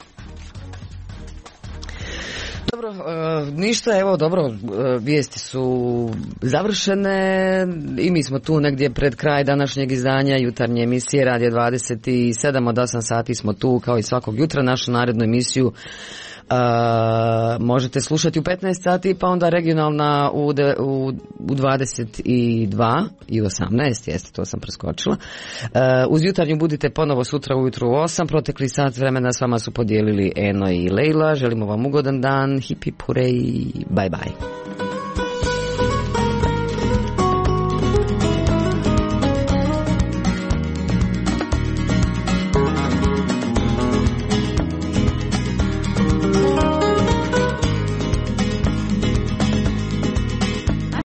Dobro, e, ništa, evo dobro, e, vijesti su završene i mi smo tu negdje pred kraj današnjeg izdanja jutarnje emisije Radio dvadeset sedam, od osam sati smo tu kao i svakog jutra. Našu narednu emisiju Uh, možete slušati u petnaest sati, pa onda regionalna u, de, u, u dvadeset dva i osamnaest, jeste, to sam preskočila. Uh, uz jutarnju budite ponovo sutra ujutru u osam, protekli sat vremena s vama su podijelili Eno i Lejla. Želimo vam ugodan dan, hip hip hurej, bye bye.